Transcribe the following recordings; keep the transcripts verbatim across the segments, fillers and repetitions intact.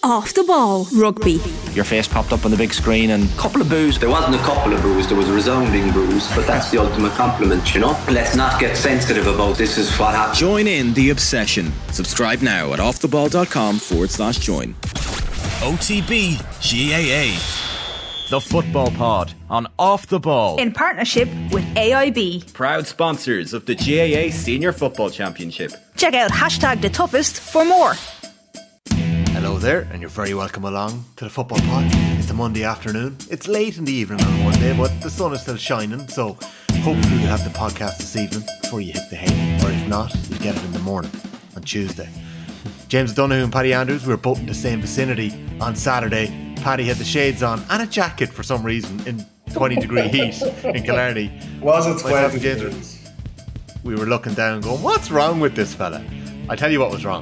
Off the Ball Rugby. Your face popped up on the big screen and a couple of boos. There wasn't a couple of boos, there was a resounding boos, but that's the ultimate compliment, you know. Let's not get sensitive about this is what happened. Join in the obsession. Subscribe now at offtheball.com forward slash join. O T B G A A. The Football Pod on Off the Ball. In partnership with A I B. Proud sponsors of the G A A Senior Football Championship. Check out hashtag the toughest for more. Hello there, and you're very welcome along to the Football Pod. It's a Monday afternoon. It's late in the evening on a Monday, but the sun is still shining, so hopefully you'll have the podcast this evening before you hit the hay, or if not, you'll get it in the morning on Tuesday. James Donoghue and Paddy Andrews, we were both in the same vicinity on Saturday. Paddy had the shades on and a jacket for some reason in twenty degree heat in Killarney. Was it twenty degrees? We were looking down going, what's wrong with this fella? I tell you what was wrong.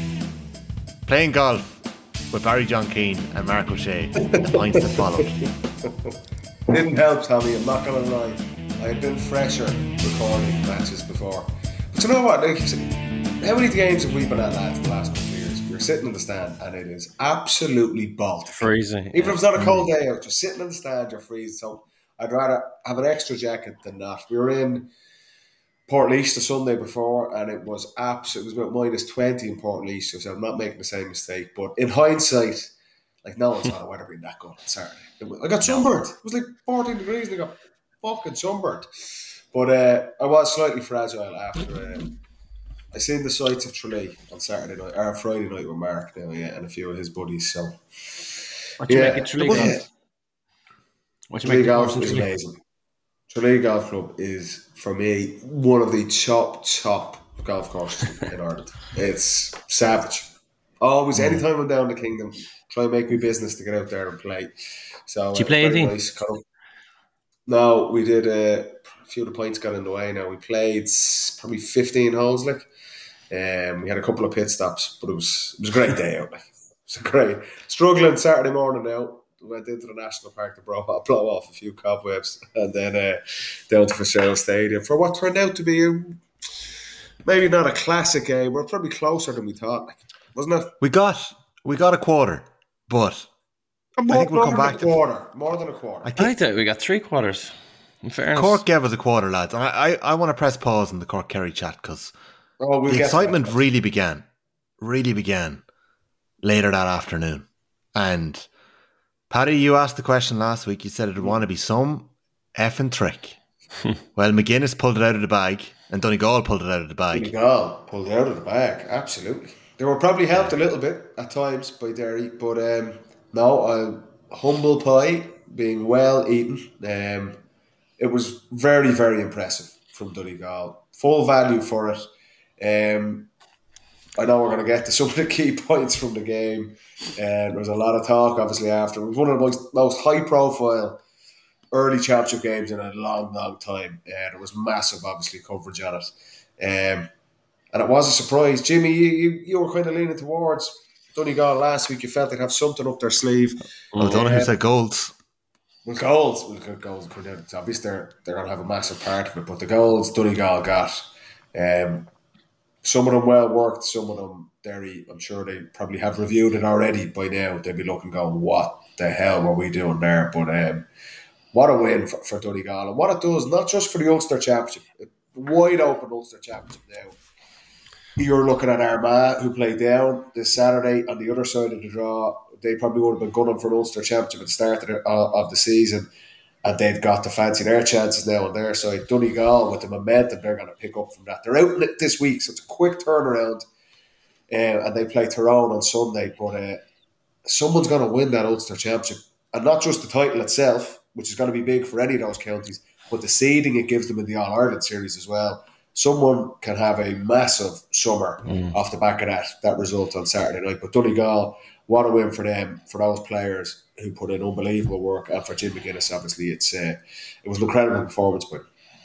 Playing golf with Barry John Keane and Mark O'Shea, the points that followed. Didn't help, Tommy, I'm not going to lie. I had been fresher recording matches before. But you know what? Like, how many games have we been at, lads, the last couple of years? We're sitting in the stand and it is absolutely Baltic. Freezing. Even yeah. if it's not a cold day out, just sitting in the stand, you're freezing. So I'd rather have an extra jacket than not. We were in Portlaoise the Sunday before, and it was absolutely, it was about minus twenty in Portlaoise, so I'm not making the same mistake. But in hindsight, like no one saw the weather being that good on Saturday. Was, I got sunburned. It was like fourteen degrees, and I got fucking sunburned. But uh, I was slightly fragile after. Um, I seen the sights of Tralee on Saturday night, or Friday night with Mark now, yeah, and a few of his buddies. So, what do you yeah, make of Tralee golf? Yeah. What do you make Tralee of golf is amazing. Tralee Golf Club is, for me, one of the top, top golf courses in Ireland. It's savage. Always, anytime I'm down the Kingdom, try and make me business to get out there and play. So, did you play uh, anything? Nice. No, we did, uh, a few of the points got in the way now. We played probably fifteen holes, like. Um, we had a couple of pit stops, but it was it was a great day out. Like. It was a great. Struggling Saturday morning now. Went into the National Park to blow, blow off a few cobwebs and then uh, down to Fitzgerald Stadium for what turned out to be a, maybe not a classic game, but probably closer than we thought, like, wasn't it? We got we got a quarter, but more, I think we'll more come than back a to quarter, more than a quarter. I, think I thought we got three quarters. In fairness, Cork gave us a quarter, lads, and I, I, I want to press pause in the Cork Kerry chat because oh, we'll the excitement really began, really began later that afternoon, and. Paddy, you asked the question last week. You said it'd want to be some effing trick. Well, McGuinness pulled it out of the bag, and Donegal pulled it out of the bag. Donegal pulled it out of the bag, absolutely. They were probably helped a little bit at times by Derry, but um, no, a humble pie being well eaten. Um, it was very, very impressive from Donegal. Full value for it. Um, I know we're going to get to some of the key points from the game. Uh, there was a lot of talk, obviously, after. It was one of the most, most high-profile early championship games in a long, long time. Uh, there was massive, obviously, coverage on it. Um, and it was a surprise. Jimmy, you, you, you were kind of leaning towards Donegal last week. You felt they'd have something up their sleeve. Oh, Donoghue said goals. Well, goals. Well, goals. It's obvious they're, they're going to have a massive part of it. But the goals Donegal got... Um, Some of them well worked, some of them Derry, I'm sure they probably have reviewed it already by now. They'd be looking going, what the hell were we doing there? But um, what a win for, for Donegal. And what it does, not just for the Ulster Championship, a wide open Ulster Championship now. You're looking at Armagh, who played down this Saturday on the other side of the draw. They probably would have been gunning for an Ulster Championship at the start of the, uh, of the season. And they've got to fancy their chances now on their side. Donegal, with the momentum they're going to pick up from that. They're out in it this week, so it's a quick turnaround. Uh, and they play Tyrone on Sunday. But uh, someone's going to win that Ulster Championship. And not just the title itself, which is going to be big for any of those counties, but the seeding it gives them in the All-Ireland series as well. Someone can have a massive summer mm. off the back of that, that result on Saturday night. But Donegal, what a win for them, for those players who put in unbelievable work, and for Jim McGuinness, obviously, it's uh, it was an incredible performance by him.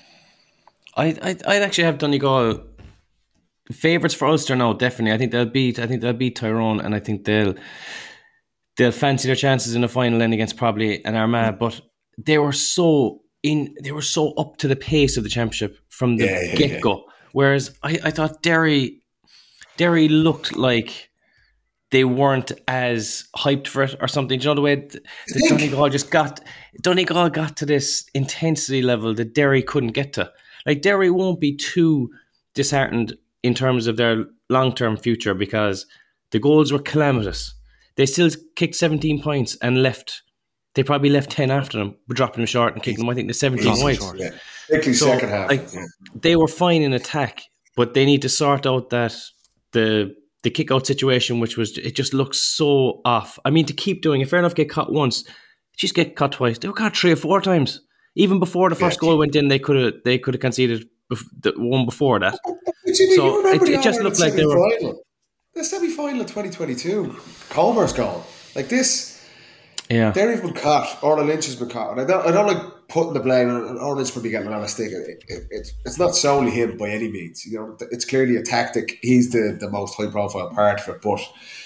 I I'd, I'd actually have Donegal favourites for Ulster now. Definitely, I think they'll beat. I think they'll beat Tyrone, and I think they'll they'll fancy their chances in the final end against probably an Armagh. But they were so in, they were so up to the pace of the championship from the yeah, yeah, get go. Yeah. Whereas I, I thought Derry Derry looked like they weren't as hyped for it or something. Do you know the way that Donegal just got Donegal got to this intensity level that Derry couldn't get to. Like Derry won't be too disheartened in terms of their long-term future because the goals were calamitous. They still kicked seventeen points and left. They probably left ten after them, but dropping them short and kicking them, I think, the seventeen points. Yeah. Particularly So, second half. like, yeah. they were fine in attack, but they need to sort out that the the kick-out situation, which was, it just looks so off. I mean, to keep doing it, fair enough, get caught once, just get caught twice. They were caught three or four times. Even before the first Yeah. goal went in, they could have they could have conceded bef- the one before that. But you, So, you remember it- the it just All-Ireland looked like they were- semi-final? The semi-final of twenty twenty-two, Colmer's goal. Like this, Yeah. Derry've been caught, Orla Lynch has been caught. And I don't, I don't like putting the blame, and Orla Lynch probably getting a lot of stick. It, it, it, it's not solely him by any means. You know, it's clearly a tactic. He's the, the most high-profile part of it. But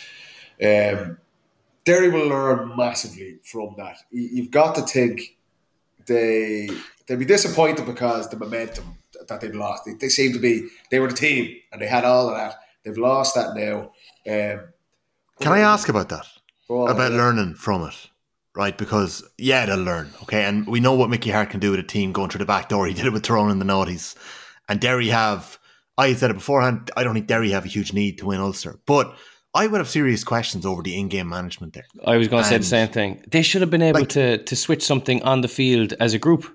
um, Derry will learn massively from that. You, you've got to think they they'll be disappointed because the momentum that they've lost. They, they seem to be, they were the team and they had all of that. They've lost that now. Um, Can I ask about that? Well, about yeah. learning from it, right? Because, yeah, they'll learn, okay? And we know what Mickey Hart can do with a team going through the back door. He did it with Tyrone and the Naughties. And Derry have, I said it beforehand, I don't think Derry have a huge need to win Ulster. But I would have serious questions over the in-game management there. I was going to say And- the same thing. They should have been able Like- to to switch something on the field as a group.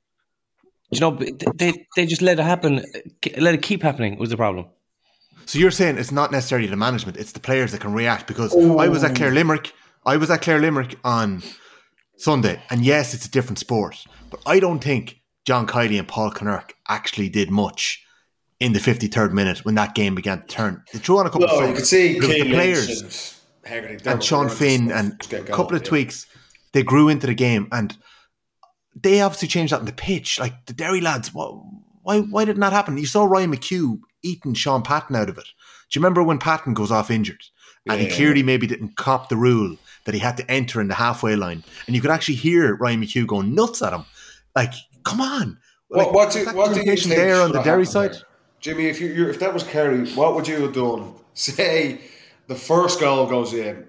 You know, they they just let it happen, let it keep happening was the problem. So you're saying it's not necessarily the management, it's the players that can react. Because I was at Clare Limerick, I was at Clare Limerick on Sunday, and yes, it's a different sport, but I don't think John Kiley and Paul Connacht actually did much in the fifty-third minute when that game began to turn. They threw on a couple No, of you could see but it was the Keane players Lynch and Hegarty, and Dermot Sean Byrne Finn just- and just get a going, couple of yeah. tweaks. They grew into the game, and they obviously changed that in the pitch. Like the Derry lads, why, why, why didn't that happen? You saw Ryan McHugh eating Sean Patton out of it. Do you remember when Patton goes off injured? And Yeah, he clearly yeah. maybe didn't cop the rule that he had to enter in the halfway line. And you could actually hear Ryan McHugh going nuts at him. Like, come on. What, Like, what was do, that what do you communication think there on should the have Derry happened side? there? Jimmy, if you, you if that was Kerry, what would you have done? Say the first goal goes in,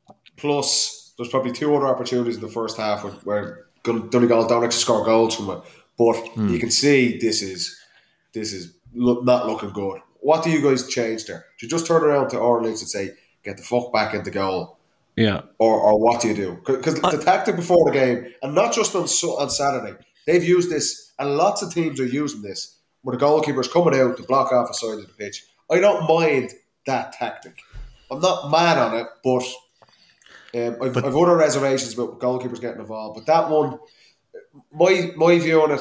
plus there's probably two other opportunities in the first half where, where Gun- Donegal don't actually score goals from it, but Hmm. you can see this is this is look, not looking good. What do you guys change there? Do you just turn around to Orleans and say, get the fuck back into goal? Yeah. Or, or what do you do? Because the tactic before the game, and not just on so- on Saturday, they've used this, and lots of teams are using this, where the goalkeeper's coming out to block off a side of the pitch. I don't mind that tactic. I'm not mad on it, but, um, I've, But- I've other reservations about goalkeepers getting involved. But that one, my my view on it,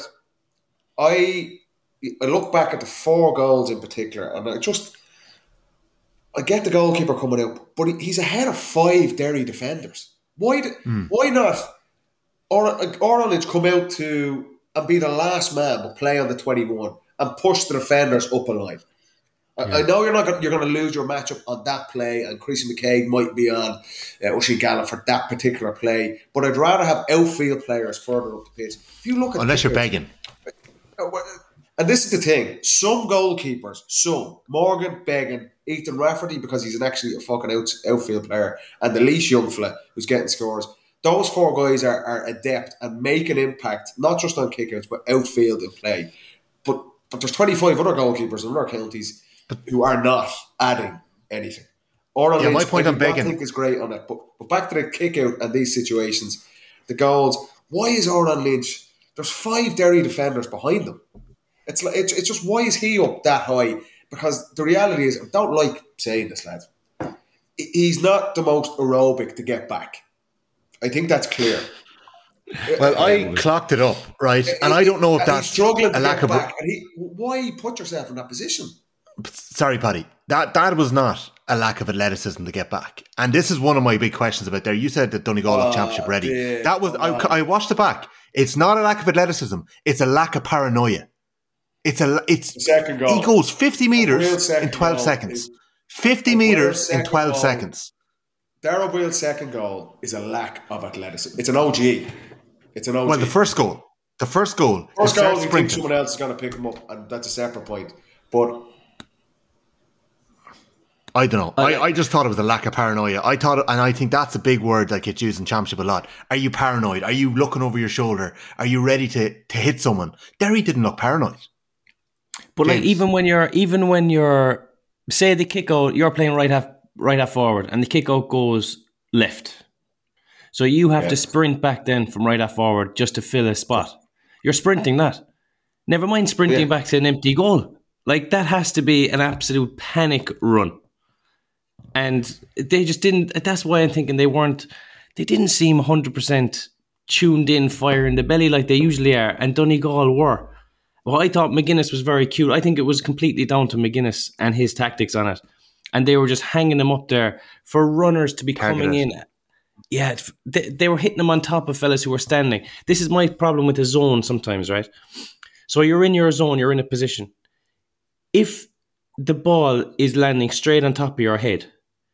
I I look back at the four goals in particular, and I just I get the goalkeeper coming out, but he- he's ahead of five Derry defenders. Why? d Why not? Or Orleans come out to and be the last man, but play on the twenty-one and push the defenders up a line. I, I know you're not gonna, you're going to lose your matchup on that play, and Creasy McCaig might be on uh, Ushie Gallup for that particular play. But I'd rather have outfield players further up the pitch. If you look at Unless you're kickers- begging. uh, well, And this is the thing: some goalkeepers, some Morgan, Began, Ethan Rafferty, because he's an actually a fucking out, outfield player, and the Leash young fella who's getting scores. Those four guys are, are adept and make an impact, not just on kickouts, but outfield and play. But but there's twenty-five other goalkeepers in other counties who are not adding anything. Oral Yeah, my Lynch, point I on do not Began- think is great on it. But, but back to the kick out and these situations, the goals. Why is Oran Lynch? There's five Derry defenders behind them. It's like it's, it's just why is he up that high? Because the reality is, I don't like saying this, lads. He's not the most aerobic to get back. I think that's clear. Well, I clocked it up, right? And I don't know if And he's that's struggling to a lack get of... back. And he, why put yourself in that position? Sorry, Paddy. That that was not a lack of athleticism to get back. And this is one of my big questions about there. You said that Donegal looked Oh, championship ready. yeah, that was come on. I, I watched it back. It's not a lack of athleticism. It's a lack of paranoia. It's a it's The second goal. he goes fifty A real meters second in twelve goal seconds. is- Fifty a real meters in second twelve goal. seconds. Darryl Boyle's second goal is a lack of athleticism. It's an O G. It's an O G. Well, the first goal, the first goal, First he goal, starts you think sprinting. someone else is going to pick him up, and that's a separate point. But I don't know. I, I just thought it was a lack of paranoia. I thought, and I think that's a big word that gets used in Championship a lot. Are you paranoid? Are you looking over your shoulder? Are you ready to, to hit someone? Derry didn't look paranoid. But James. like even when you're even when you're say the kick out, you're playing right half right half forward, and the kick out goes left. So you have yeah. to sprint back then from right half forward just to fill a spot. You're sprinting that. Never mind sprinting yeah. back to an empty goal. Like that has to be an absolute panic run. And they just didn't, that's why I'm thinking they weren't, they didn't seem one hundred percent tuned in, fire in the belly like they usually are. And Donegal were. Well, I thought McGuinness was very cute. I think it was completely down to McGuinness and his tactics on it. And they were just hanging them up there for runners to be Targeted. coming in. Yeah, they, they were hitting them on top of fellas who were standing. This is my problem with the zone sometimes, right? So you're in your zone, you're in a position. If the ball is landing straight on top of your head,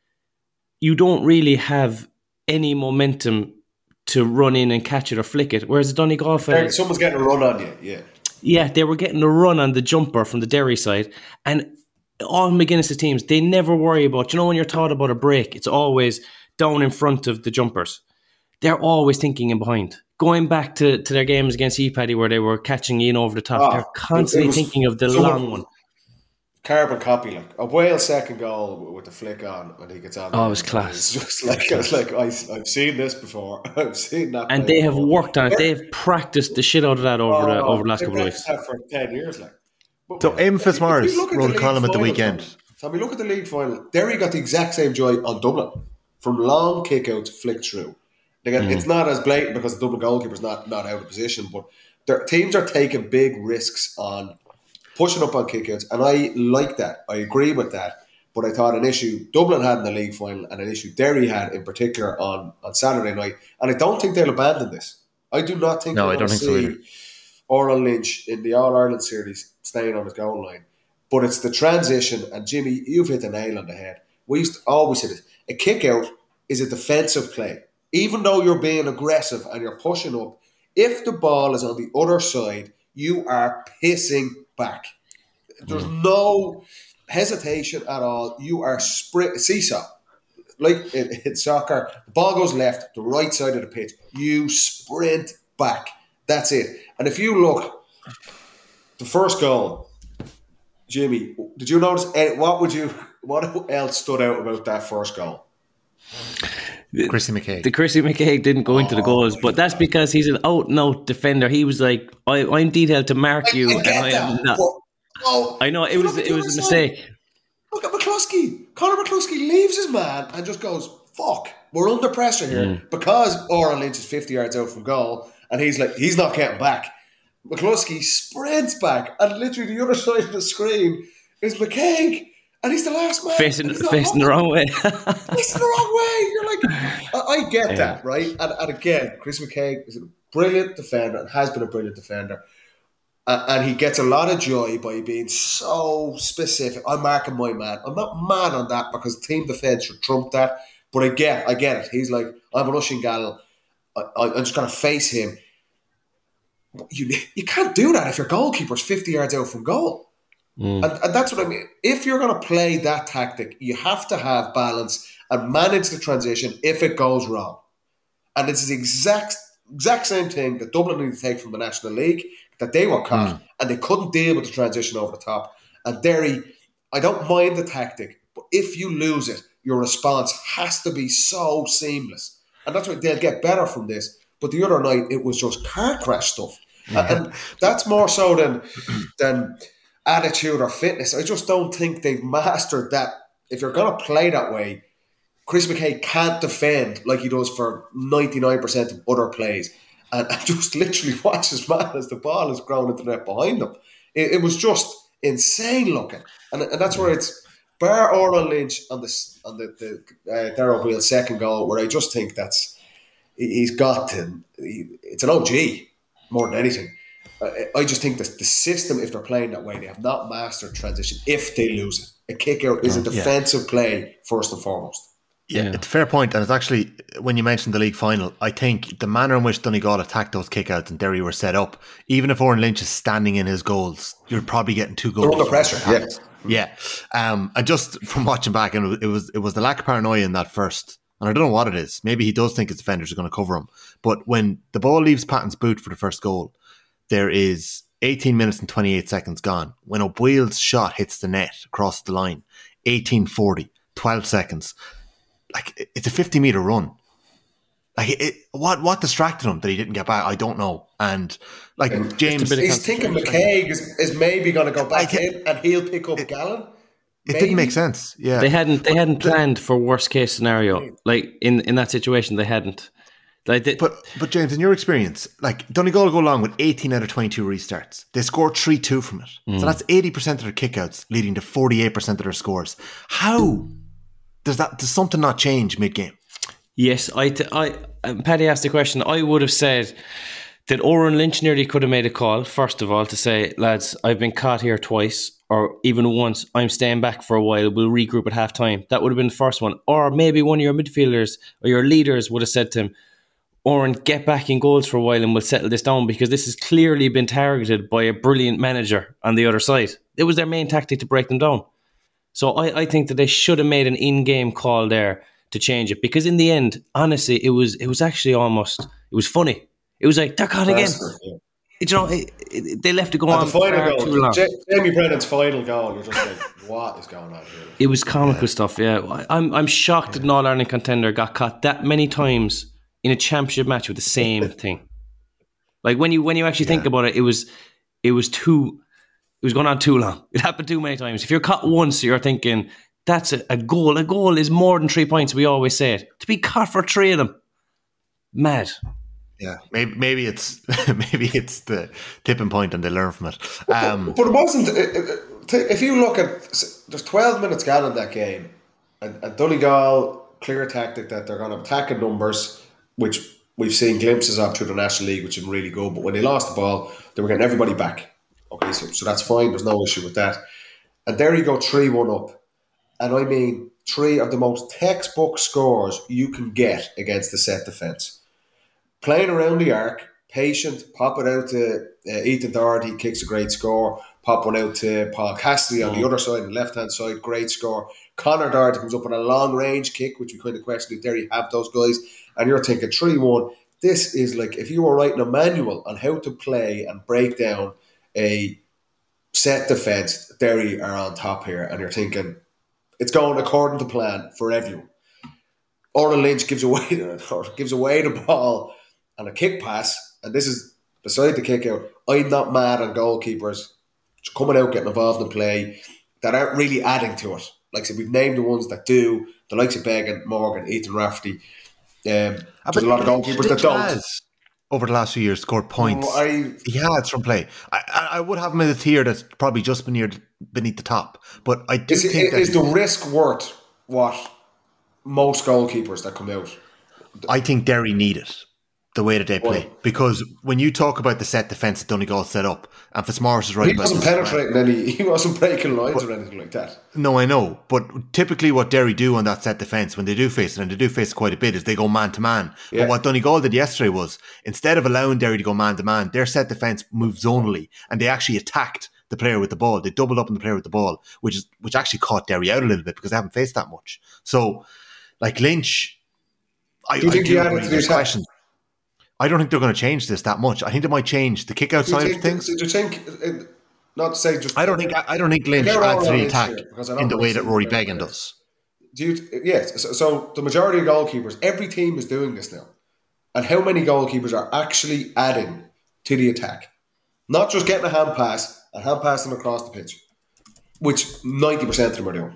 you don't really have any momentum to run in and catch it or flick it. Whereas the Donegal fellas, someone's getting a run on you, yeah. Yeah, they were getting a run on the jumper from the Derry side. And all McGuinness's teams, they never worry about, you know, when you're taught about a break, it's always down in front of the jumpers. They're always thinking in behind. Going back to, to their games against E Paddy where they were catching in over the top, oh, they're constantly was, thinking of the long one. Carbon copy, like a Wales second goal with the flick on when he gets on. Oh, it was class. It's just like, it's like I, I've seen this before. I've seen that. And they have before. worked on it. They have practiced the shit out of that over oh, the over the last couple of weeks. That for ten years, like. But, so, Eamon Fitzmaurice wrote a column at the weekend. So we look at the league final. Derry got the exact same joy on Dublin from long kick-outs flicked through. They get, mm. It's not as blatant because the Dublin goalkeeper's not not out of position, but their teams are taking big risks on pushing up on kickouts, and I like that. I agree with that. But I thought an issue Dublin had in the league final and an issue Derry had in particular on, on Saturday night, and I don't think they'll abandon this. I do not think no, I don't think so either. Oran Lynch in the All-Ireland series staying on his goal line. But it's the transition, and Jimmy, you've hit the nail on the head. We used to always say this. A kick-out is a defensive play. Even though you're being aggressive and you're pushing up, if the ball is on the other side, you are pissing back. There's mm. no hesitation at all. You are sprint seesaw. Like in, in soccer, the ball goes left, the right side of the pitch. You sprint back. That's it. And if you look, the first goal, Jimmy, did you notice what would you what else stood out about that first goal? Chrissy McKay. The Chrissy McKay didn't go into the goals, but that's because he's an out-and-out defender. He was like, I, I'm detailed to mark I, you. I, get and I that, am not. But, oh, I know, it was it was a mistake. Look at McCluskey. Conor McCluskey leaves his man and just goes, fuck, we're under pressure here. Mm. Because Oran Lynch is fifty yards out from goal, and he's like, he's not getting back. McCluskey sprints back, and literally the other side of the screen is McKay. And he's the last man. Facing, facing the wrong way. Facing the wrong way. You're like, I, I get yeah. that, right? And, and again, Chris McKay is a brilliant defender and has been a brilliant defender. Uh, and he gets a lot of joy by being so specific. I'm marking my man. I'm not mad on that because team defence should trump that. But I get, I get it. He's like, I'm an Ushing Gal. I, I, I'm just going to face him. You, you can't do that if your goalkeeper's fifty yards out from goal. Mm. And, and that's what I mean. If you're going to play that tactic, you have to have balance and manage the transition if it goes wrong. And it's the exact exact same thing that Dublin need to take from the National League, that they were caught mm. and they couldn't deal with the transition over the top. And Derry, I don't mind the tactic, but if you lose it, your response has to be so seamless. And that's why they'll get better from this. But the other night, it was just car crash stuff. Yeah. And that's more so than than... attitude or fitness. I just don't think they've mastered that. If you're going to play that way, Chris McKay can't defend like he does for ninety-nine percent of other plays. And, and just literally watch his man as the ball is grown into the net behind him. It, it was just insane looking. And, and that's where it's bar Oran Lynch on the, on the, the uh, Darrow Beale's second goal, where I just think that's, he's got to, he, it's an O G more than anything. I just think that the system, if they're playing that way, they have not mastered transition if they lose it. A kick out is a defensive yeah. play first and foremost. Yeah, yeah, it's a fair point. And it's actually, when you mentioned the league final, I think the manner in which Donegal attacked those kickouts and Derry were set up, even if Oran Lynch is standing in his goals, you're probably getting two goals. They're under pressure, yeah. Yeah. Um, and just from watching back, and it was it was the lack of paranoia in that first. And I don't know what it is. Maybe he does think his defenders are going to cover him. But when the ball leaves Patton's boot for the first goal, there is eighteen minutes and twenty-eight seconds gone. When O'Boyle's shot hits the net across the line, eighteen forty, twelve seconds. Like, it's a fifty metre run. Like, it, what what distracted him that he didn't get back? I don't know. And, like, and James... He's thinking McKaig is, is maybe going to go back I, in and he'll pick up it, Gallen. It maybe. didn't make sense. Yeah, They hadn't They hadn't planned for worst case scenario. Like, in, in that situation, they hadn't. Like they, but, but, James, in your experience, like, Donegal go along with eighteen out of twenty-two restarts. They scored three two from it. Mm. So that's eighty percent of their kickouts, leading to forty-eight percent of their scores. How does that, does something not change mid-game? Yes, I, t- I, um, Paddy asked the question. I would have said that Oran Lynch nearly could have made a call, first of all, to say, lads, I've been caught here twice, or even once, I'm staying back for a while, we'll regroup at half time. That would have been the first one. Or maybe one of your midfielders or your leaders would have said to him, Oran, get back in goals for a while and we'll settle this down, because this has clearly been targeted by a brilliant manager on the other side. It was their main tactic to break them down. So I, I think that they should have made an in-game call there to change it, because in the end, honestly, it was it was actually almost, it was funny. It was like, they're caught again. Yeah. You know, it, it, they left it go At on the final far goal, too long. J- Jamie Brennan's final goal, you're just like, what is going on here? It was comical yeah. stuff, yeah. I'm I'm shocked yeah. that an All-Ireland contender got caught that many times in a championship match with the same thing. Like, when you when you actually yeah. think about it, it was it was too it was going on too long. It happened too many times. If you're caught once, you're thinking, that's a, a goal. A goal is more than three points. We always say it. To be caught for three of them, mad. Yeah, maybe maybe it's maybe it's the tipping point and they learn from it. Um, but, but it wasn't. It, it, if you look at, there's twelve minutes gone in that game, and, and Donegal, clear tactic that they're going to attack in numbers, which we've seen glimpses of through the National League, which is really good. But when they lost the ball, they were getting everybody back. Okay, so so that's fine. There's no issue with that. And there you go, three one up. And I mean, three of the most textbook scores you can get against the set defence. Playing around the arc, patient, pop it out to uh, Ethan Doherty, kicks a great score. Pop one out to Paul Cassidy on mm. the other side, the left-hand side, great score. Connor Doherty comes up with a long-range kick, which we kind of question, did Derry have those guys? And you're thinking three one. This is like, if you were writing a manual on how to play and break down a set defence, Derry are on top here. And you're thinking, it's going according to plan for everyone. Oran Lynch gives away, or gives away the ball on a kick pass, and this is beside the kick out. I'm not mad on goalkeepers coming out, getting involved in play that aren't really adding to it. Like I said, we've named the ones that do, the likes of Beggan, Morgan, Ethan Rafferty. Um, there's a lot of goalkeepers that don't. Has, over the last few years, scored points. Oh, I, he has from play. I, I, I would have him in a tier that's probably just beneath, beneath the top. But I do is, think it, that is the risk worth what most goalkeepers that come out? I think Derry need it, the way that they play. Well, because when you talk about the set defence that Donegal set up, and Fitzmaurice is right he about wasn't this, penetrating right? any, he wasn't breaking lines but, or anything like that. No, I know. But typically what Derry do on that set defence, when they do face it, and they do face it quite a bit, is they go man-to-man. Yeah. But what Donegal did yesterday was, instead of allowing Derry to go man-to-man, their set defence moved zonally, and they actually attacked the player with the ball. They doubled up on the player with the ball, which is which actually caught Derry out a little bit because they haven't faced that much. So, like Lynch, I do you think I do he added to the attack? I don't think they're going to change this that much. I think they might change the kick out side think, of things. Do you think, not to say just... I don't think I don't think Lynch adds to the attack in the way that Rory Beggan does. Do you, yes, so, so the majority of goalkeepers, every team is doing this now. And how many goalkeepers are actually adding to the attack? Not just getting a hand pass and hand pass them across the pitch, which ninety percent of them are doing.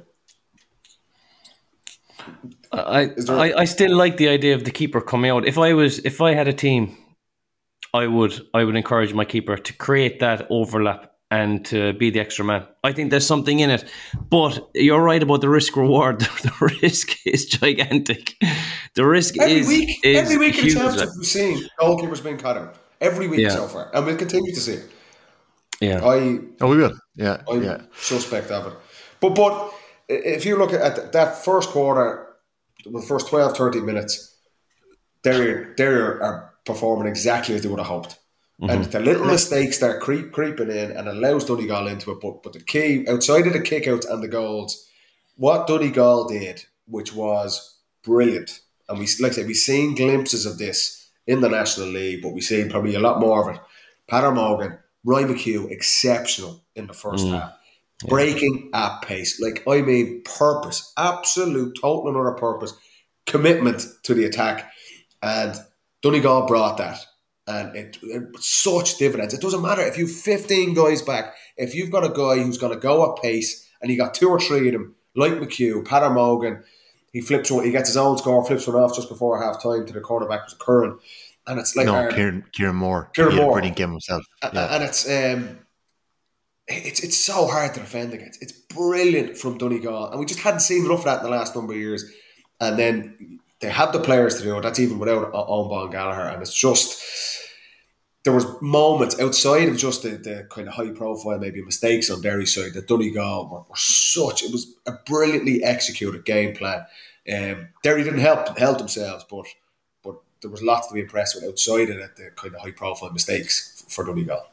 I, I I still like the idea of the keeper coming out. If I was if I had a team, I would I would encourage my keeper to create that overlap and to be the extra man. I think there's something in it. But you're right about the risk reward. The risk is gigantic. The risk every is week is every week in huge. Championship we've seen goalkeepers being cut out. Every week yeah. so far. And we'll continue to see it. Yeah. I Oh we will. Yeah. I'm yeah. suspect of it. But but if you look at that first quarter, the first twelve, thirteen minutes, Derry, Derry are performing exactly as they would have hoped. Mm-hmm. And the little mistakes start creep, creeping in and allows Donegal into it. But, but the key, outside of the kickouts and the goals, what Donegal did, which was brilliant, and we like I said, we've seen glimpses of this in the National League, but we've seen probably a lot more of it. Peadar Mogan, Ryan McHugh, exceptional in the first mm. half. Yeah. Breaking at pace. Like, I mean, purpose. Absolute, total and utter purpose. Commitment to the attack. And Donegal brought that. And it, it such dividends. It doesn't matter if you've fifteen guys back. If you've got a guy who's going to go at pace and you got two or three of them, like McHugh, Peadar Mogan, he flips one, he gets his own score, flips one off just before half time to the cornerback, was Curran. And it's like... No, our, Kieran, Kieran Moore. Kieran Moore. Brilliant game himself. Yeah. And it's... Um, It's it's so hard to defend against. It's brilliant from Donegal. And we just hadn't seen enough of that in the last number of years. And then they have the players to do it. That's even without Owen Gallagher. And it's just... There was moments outside of just the, the kind of high profile, maybe mistakes on Derry's side, that Donegal were, were such... It was a brilliantly executed game plan. Um, Derry didn't help help themselves, but but there was lots to be impressed with outside of it, the kind of high profile mistakes for Donegal.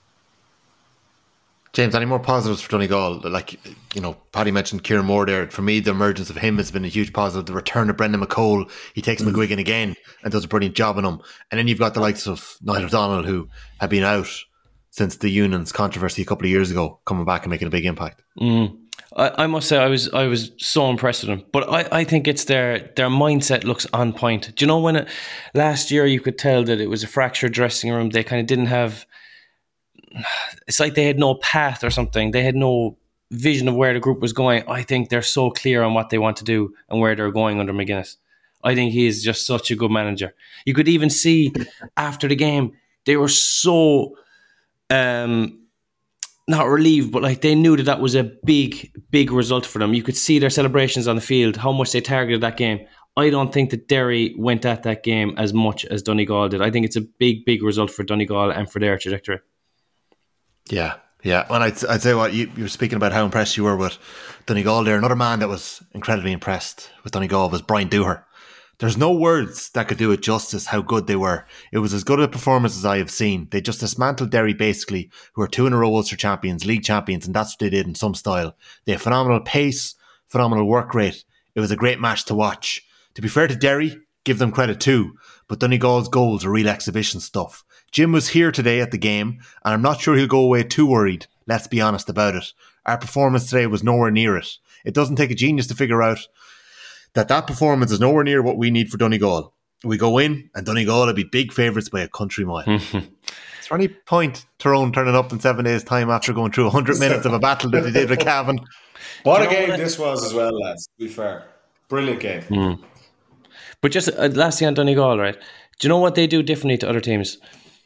James, any more positives for Donegal? Like, you know, Paddy mentioned Kieran Moore there. For me, the emergence of him has been a huge positive. The return of Brendan McCole, he takes mm. McGuigan again and does a brilliant job on him. And then you've got the likes of Niall O'Donnell, who have been out since the unions controversy a couple of years ago, coming back and making a big impact. Mm. I, I must say, I was I was so impressed with them. But I, I think it's their their mindset looks on point. Do you know when it, last year you could tell that it was a fractured dressing room? They kind of didn't have... It's like they had no path or something. They had no vision of where the group was going. I think they're so clear on what they want to do and where they're going under McGuinness. I think he is just such a good manager. You could even see after the game, they were so um, not relieved, but like they knew that that was a big, big result for them. You could see their celebrations on the field, how much they targeted that game. I don't think that Derry went at that game as much as Donegal did. I think it's a big, big result for Donegal and for their trajectory. Yeah, yeah. And I'd, I'd say what you, you were speaking about how impressed you were with Donegal there. Another man that was incredibly impressed with Donegal was Brian Dooher. There's no words that could do it justice how good they were. It was as good a performance as I have seen. They just dismantled Derry basically, who are two in a row Ulster champions, league champions, and that's what they did in some style. They have phenomenal pace, phenomenal work rate. It was a great match to watch. To be fair to Derry, give them credit too, but Donegal's goals are real exhibition stuff. Jim was here today at the game, and I'm not sure he'll go away too worried, let's be honest about it. Our performance today was nowhere near it. It doesn't take a genius to figure out that that performance is nowhere near what we need for Donegal. We go in, and Donegal will be big favourites by a country mile. Is there any point Tyrone turning up in seven days' time after going through one hundred minutes of a battle that he did with Cavan? What a game this was as well, lads, to be fair. Brilliant game. Mm. But just uh, last thing on Donegal, right? Do you know what they do differently to other teams?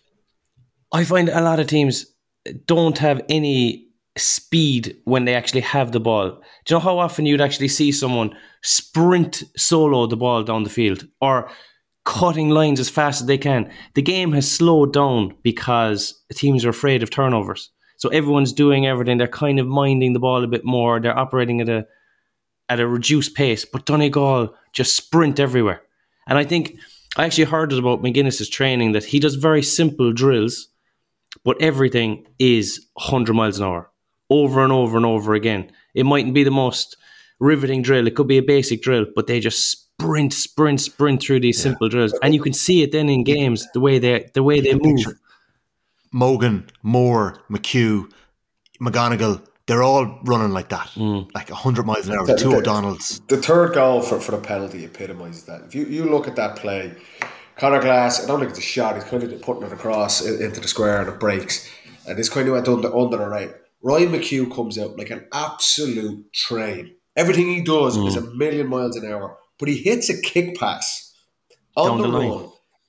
I find a lot of teams don't have any speed when they actually have the ball. Do you know how often you'd actually see someone sprint solo the ball down the field or cutting lines as fast as they can? The game has slowed down because teams are afraid of turnovers. So everyone's doing everything. They're kind of minding the ball a bit more. They're operating at a at a reduced pace. But Donegal just sprint everywhere. And I think I actually heard about McGuinness's training that he does very simple drills, but everything is one hundred miles an hour, over and over and over again. It mightn't be the most riveting drill. It could be a basic drill, but they just sprint, sprint, sprint through these yeah. simple drills. And you can see it then in games, the way they the way they move. Mogan, Moore, McHugh, McGonigal, they're all running like that, mm. like one hundred miles an hour, the, two the, O'Donnells. The third goal for, for the penalty epitomises that. If you, you look at that play, Conor Glass, I don't think it's a shot, he's kind of putting it across into the square and it breaks. And this kind of went under, under the right. Ryan McHugh comes out like an absolute train. Everything he does mm. is a million miles an hour, but he hits a kick pass on the, the run.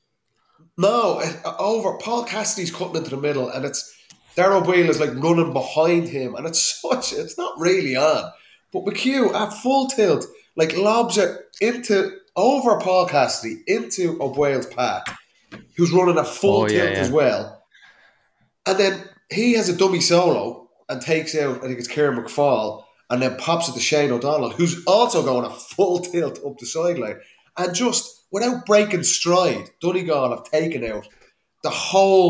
No, over. Paul Cassidy's cutting into the middle, and it's Darrow Boyle is like running behind him, and it's such. It's not really on, but McHugh at full tilt, like lobs it into over Paul Cassidy into O'Boyle's path, who's running at full oh, tilt yeah, yeah. as well, and then he has a dummy solo and takes out. I think it's Kieran McFall, and then pops it to Shane O'Donnell, who's also going at full tilt up the sideline, and just without breaking stride, Donegal have taken out the whole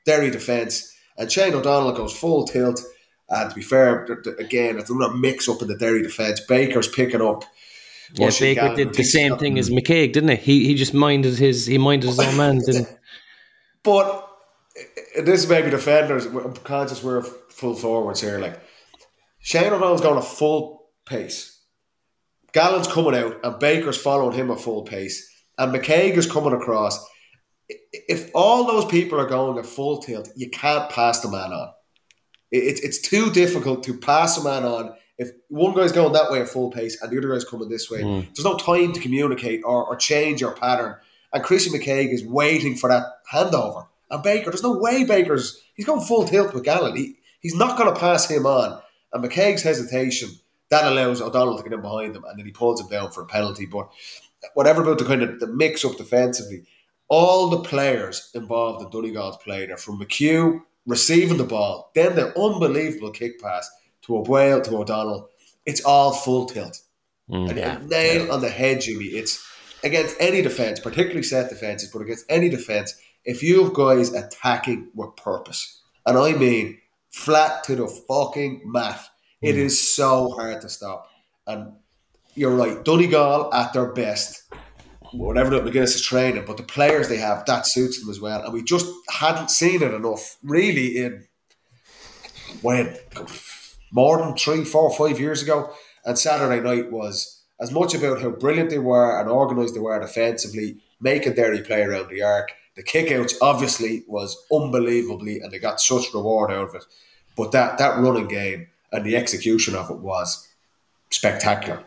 Derry defence, and Shane O'Donnell goes full tilt. And to be fair, again, it's another mix-up in the Derry defence. Baker's picking up. Yeah, Baker did the same thing as McCaig, didn't he? He he just minded his he minded his own man, didn't he? But this is maybe defenders. I'm conscious we're full forwards here. Like Shane O'Donnell's going at full pace. Gallen's coming out, and Baker's following him at full pace, and McCaig is coming across. If all those people are going at full tilt, you can't pass the man on. It's it's too difficult to pass a man on if one guy's going that way at full pace and the other guy's coming this way. Mm. There's no time to communicate or, or change your pattern. And Christian McCaig is waiting for that handover. And Baker, there's no way Baker's... He's going full tilt with Gallen. He, he's not going to pass him on. And McCaig's hesitation, that allows O'Donnell to get in behind him, and then he pulls him down for a penalty. But whatever about the kind of the mix-up defensively, all the players involved in Donegal's play there, from McHugh receiving the ball, then the unbelievable kick pass to O'Boyle, to O'Donnell, it's all full tilt. Mm, and yeah, nail yeah. on the head, Jimmy. It's against any defence, particularly set defences, but against any defence, if you have guys attacking with purpose, and I mean flat to the fucking mat, mm. it is so hard to stop. And you're right, Donegal at their best, whatever that McGuinness is training, but the players they have, that suits them as well. And we just hadn't seen it enough, really, in when more than three, four, five years ago. And Saturday night was as much about how brilliant they were and organised they were defensively, making Derry play around the arc. The kickouts obviously was unbelievably, and they got such reward out of it. But that, that running game and the execution of it was spectacular.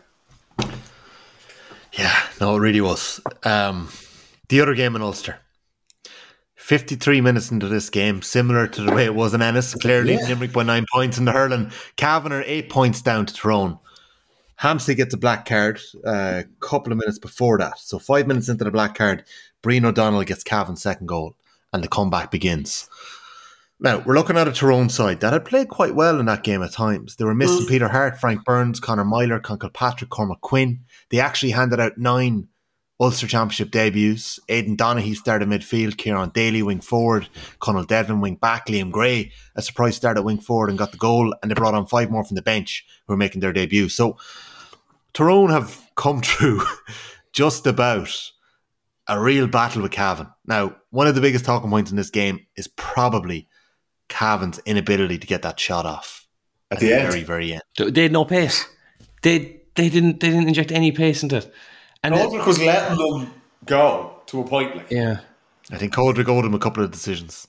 Yeah, no, it really was. Um, the other game in Ulster. fifty-three minutes into this game, similar to the way it was in Ennis. Clare leading yeah. Limerick by nine points in the hurling. Cavan are eight points down to Tyrone. Hampsley gets a black card a uh, couple of minutes before that. So five minutes into the black card, Brian O'Donnell gets Cavan's second goal, and the comeback begins. Now, we're looking at a Tyrone side that had played quite well in that game at times. They were missing mm. Peter Hart, Frank Burns, Conor Myler, Con Kilpatrick, Cormac Quinn. They actually handed out nine Ulster Championship debuts. Aidan Donaghy started midfield, Kieran Daly wing forward, Conal Devlin wing back, Liam Gray, a surprise start at wing forward and got the goal, and they brought on five more from the bench who were making their debut. So Tyrone have come through just about a real battle with Cavan. Now, one of the biggest talking points in this game is probably Cavan's inability to get that shot off at, at the, the end. very, very end. They had no pace. They they didn't they didn't inject any pace into it. And Coldrick was letting them go to a point. Like. Yeah. I think Coldrick owed him a couple of decisions.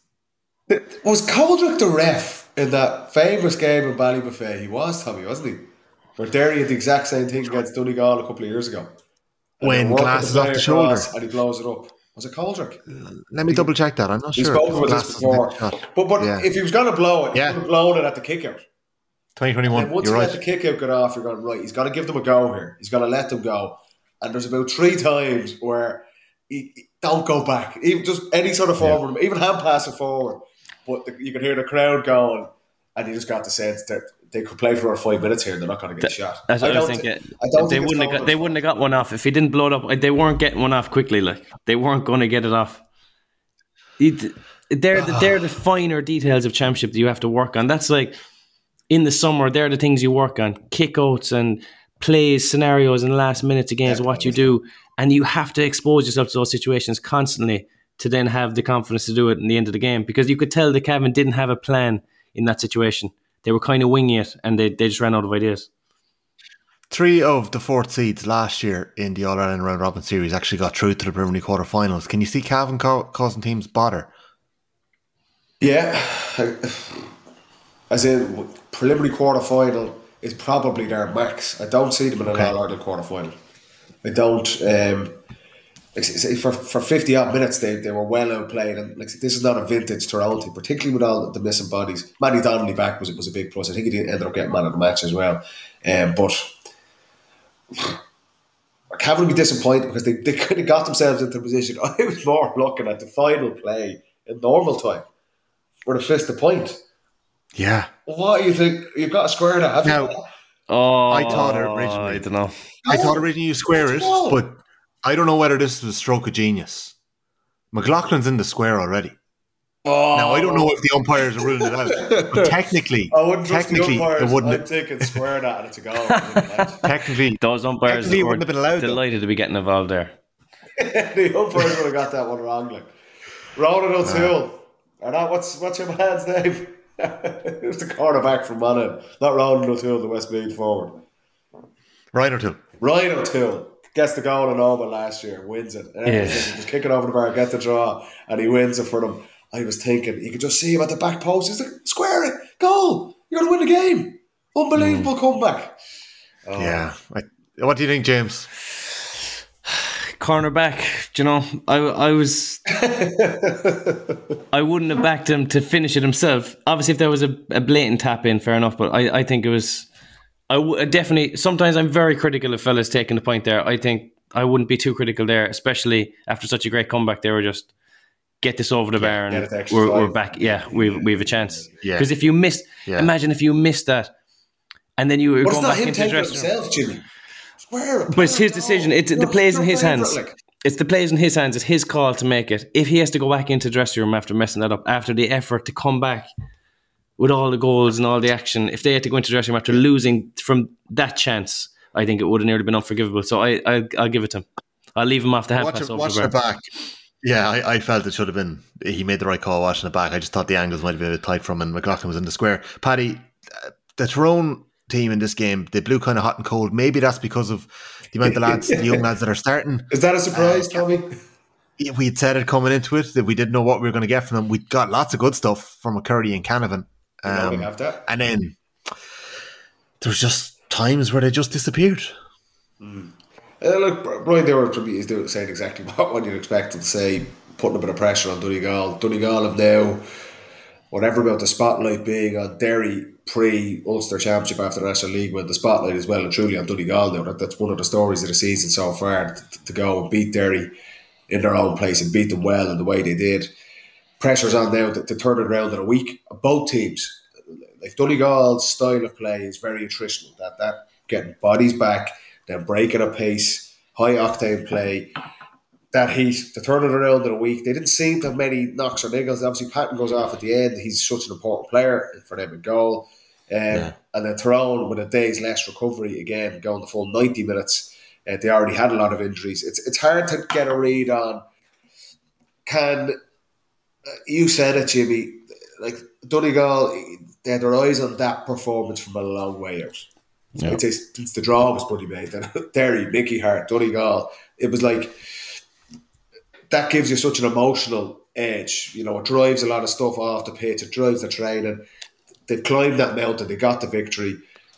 Was Coldrick the ref in that famous game in Ballybuffet? He was, Tommy, wasn't he? Where Derry had the exact same thing against Donegal a couple of years ago. And when Glass is off the shoulder. And he blows it up. Was it Coldrick? Let me double check that. I'm not He's sure. He's spoken with this before. But, but yeah. if he was going to blow it, he yeah. could have blown it at the kick-out. twenty twenty-one, once you're you right. let the kick-out get off, you're going, right, he's got to give them a go here. He's got to let them go. And there's about three times where he, he don't go back. Even just any sort of forward, yeah. even hand passing forward. But the, you could hear the crowd going, and you just got the sense that they could play for five minutes here and they're not going to get that, shot. That's what I, I was thinking. Th- I don't they think wouldn't have got, they wouldn't have got one off if he didn't blow it up. They weren't getting one off quickly. Like they weren't going to get it off. It, they're the, they're the finer details of championship that you have to work on. That's like in the summer. They're the things you work on: kickouts and plays, scenarios, and last minutes against yeah, what you do. And you have to expose yourself to those situations constantly to then have the confidence to do it in the end of the game. Because you could tell that Cavan didn't have a plan in that situation. They were kind of winging it, and they, they just ran out of ideas. Three of the fourth seeds last year in the All-Ireland Round Robin Series actually got through to the preliminary quarterfinals. Can you see Cavan ca- causing teams bother? Yeah. As in, preliminary quarterfinal is probably their max. I don't see them in an okay. All-Ireland quarterfinal. I don't... Um, for for fifty odd minutes they, they were well outplayed, and like this is not a vintage Tyrone team, particularly with all the missing bodies. Matty Donnelly back was was a big plus. I think he ended up getting man of the match as well. Um, but Cavan would be disappointed because they, they kind of got themselves into a position. I was more looking at the final play in normal time for the fifth to point. Yeah. What do you think? You've got to square that, have now, you? Oh, I thought originally. I don't know. I thought originally you square it, but I don't know whether this was a stroke of genius. McLaughlin's in the square already. Oh. Now I don't know if the umpires are ruling it out, but technically, I wouldn't trust the technically, umpires. it wouldn't. I'm taking swear that and it's a goal. Technically, Those umpires technically it were wouldn't have been allowed. delighted to be getting involved there. The umpires would have got that one wrong. Like Ronan O'Toole, or not? What's what's your man's name? Who's the cornerback from Monaghan? Not Ronan O'Toole, the Westmeath forward. Ryan O'Toole. Ryan O'Toole gets the goal in Oban last year, wins it. And Yeah. he was kicking over the bar, get the draw, and he wins it for them. I was thinking, you could just see him at the back post. He's like, square it, goal. You're going to win the game. Unbelievable comeback. Oh. Yeah. I, what do you think, James? Cornerback, do you know, I, I was, I wouldn't have backed him to finish it himself. Obviously, if there was a, a blatant tap in, fair enough. But I, I think it was, I w- definitely. Sometimes I'm very critical of fellas taking the point there. I think I wouldn't be too critical there, especially after such a great comeback. They were just get this over the bar and we're, we're back. Yeah, we we have a chance. Yeah. Because if you miss, Yeah. imagine if you missed that, and then you were But going it's not back him into the taking it dressing room. himself, Jimmy. Square it. But it's his decision. It's the Your- plays in your his hands. favourite, like. It's the plays in his hands. It's his call to make it. If he has to go back into the dressing room after messing that up, after the effort to come back with all the goals and all the action, if they had to go into the dressing room after losing from that chance, I think it would have nearly been unforgivable. So I, I, I'll give it to him. I'll leave him off the hand Watch pass it, over watch the it bar. back. Yeah, I, I felt it should have been. He made the right call watching it back. I just thought the angles might have been a bit tight from him. McLaughlin was in the square. Paddy, uh, the Tyrone team in this game, they blew kind of hot and cold. Maybe that's because of the amount of lads, the young lads that are starting. Is that a surprise, Uh, Tommy? We had said it coming into it that we didn't know what we were going to get from them. We got lots of good stuff from McCurdy and Canavan. You know we Um, have that. and then there was just times where they just disappeared. Uh, look, Brian Dewar probably is doing, saying exactly what, what you'd expect him to say, putting a bit of pressure on Donegal. Donegal have now, whatever about the spotlight being on Derry pre-Ulster Championship after the National League, when the spotlight is well and truly on Donegal now. That, that's one of the stories of the season so far, to, to go and beat Derry in their own place and beat them well in the way they did. Pressure's on now to, to turn it around in a week. Both teams, like Donegal's style of play is very attritional. That that getting bodies back, then breaking a pace, high octane play. That heat to turn it around in a week. They didn't seem to have many knocks or niggles. Obviously, Patton goes off at the end. He's such an important player for them in goal. Um, yeah. And then Tyrone with a day's less recovery again, going the full ninety minutes. Uh, they already had a lot of injuries. It's it's hard to get a read on. Can uh, you said it, Jimmy? Like Donegal, they had their eyes on that performance from a long way out. Yeah. It's, it's the draw was bloody made. Derry, Mickey Hart, Donegal. It was like that gives you such an emotional edge. You know, it drives a lot of stuff off the pitch. It drives the training. They've climbed that mountain. They got the victory.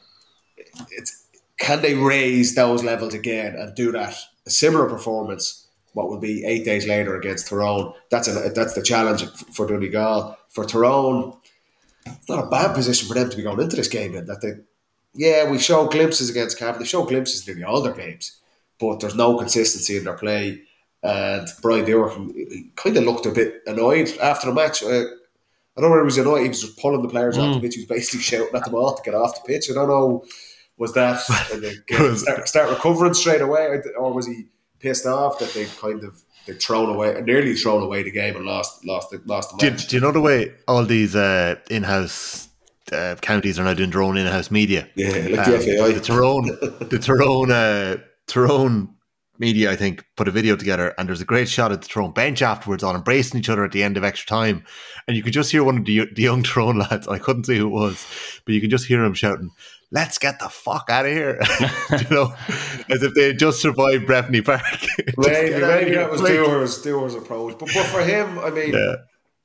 It's can they raise those levels again and do that a similar performance? What will be eight days later against Tyrone? That's a, that's the challenge for Donegal. For Tyrone, it's not a bad position for them to be going into this game in. That they, yeah, we show glimpses against Cavan. They show glimpses in all their games, but there's no consistency in their play. And Brian Dewar kind of looked a bit annoyed after the match. Uh, I don't know whether he was annoyed. He was just pulling the players mm. off the pitch. He was basically shouting at them all to get off the pitch. I don't know. Was that uh, start, start recovering straight away, or was he pissed off that they kind of they thrown away, nearly thrown away the game and lost, lost, the, lost the match? Do, do you know the way all these uh, in-house uh, counties are now doing their own in-house media? Yeah, like um, the F A I. The Tyrone, the Tyrone, uh, Tyrone media, I think, put a video together, and there's a great shot of the Tyrone bench afterwards, all embracing each other at the end of extra time, and you could just hear one of the, the young Tyrone lads. I couldn't see who it was, but you could just hear him shouting, "Let's get the fuck out of here!" You know, as if they had just survived Breffni Park. Maybe, maybe that was Dewar's, Dewar's approach, but but for him, I mean, yeah.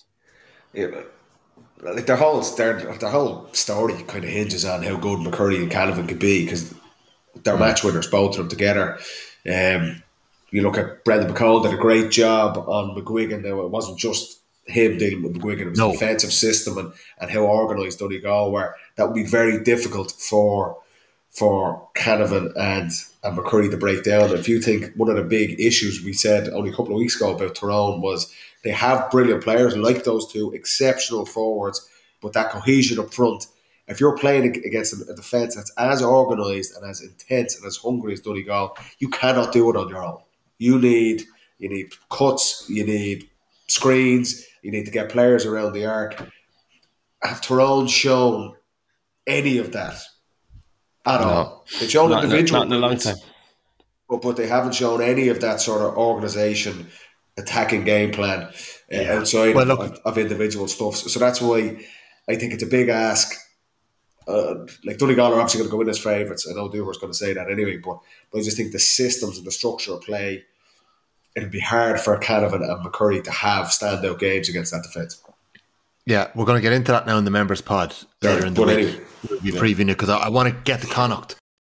Yeah, like their whole their, their whole story kind of hinges on how good McCurdy and Canavan could be, because they're mm. match winners, both of them together. Um, you look at Brendan McCall did a great job on McGuigan. Now it wasn't just him dealing with McGuigan, it was no. the defensive system and, and how organised Donegal were. That would be very difficult for for Canavan and, and McCurry to break down. And if you think one of the big issues we said only a couple of weeks ago about Tyrone was they have brilliant players like those two, exceptional forwards, but that cohesion up front, if you're playing against a defence that's as organised and as intense and as hungry as Donegal, you cannot do it on your own. You need you need cuts, you need screens. You need to get players around the arc. Have Tyrone shown any of that at No. all? They've shown Not, individual, not in a long time. But, but they haven't shown any of that sort of organisation, attacking game plan uh, Yeah. outside Well, of, look- of, of individual stuff. So, so that's why I think it's a big ask. Uh, like Donegal are obviously going to go in as favourites. I know Dooher's going to say that anyway, but, but I just think the systems and the structure of play, it'll be hard for Canavan and McCurry to have standout games against that defence. Yeah, we're going to get into that now in the members pod later Right, in the but week. anyway, We'll be yeah. previewing it because I, I want to get the Connacht.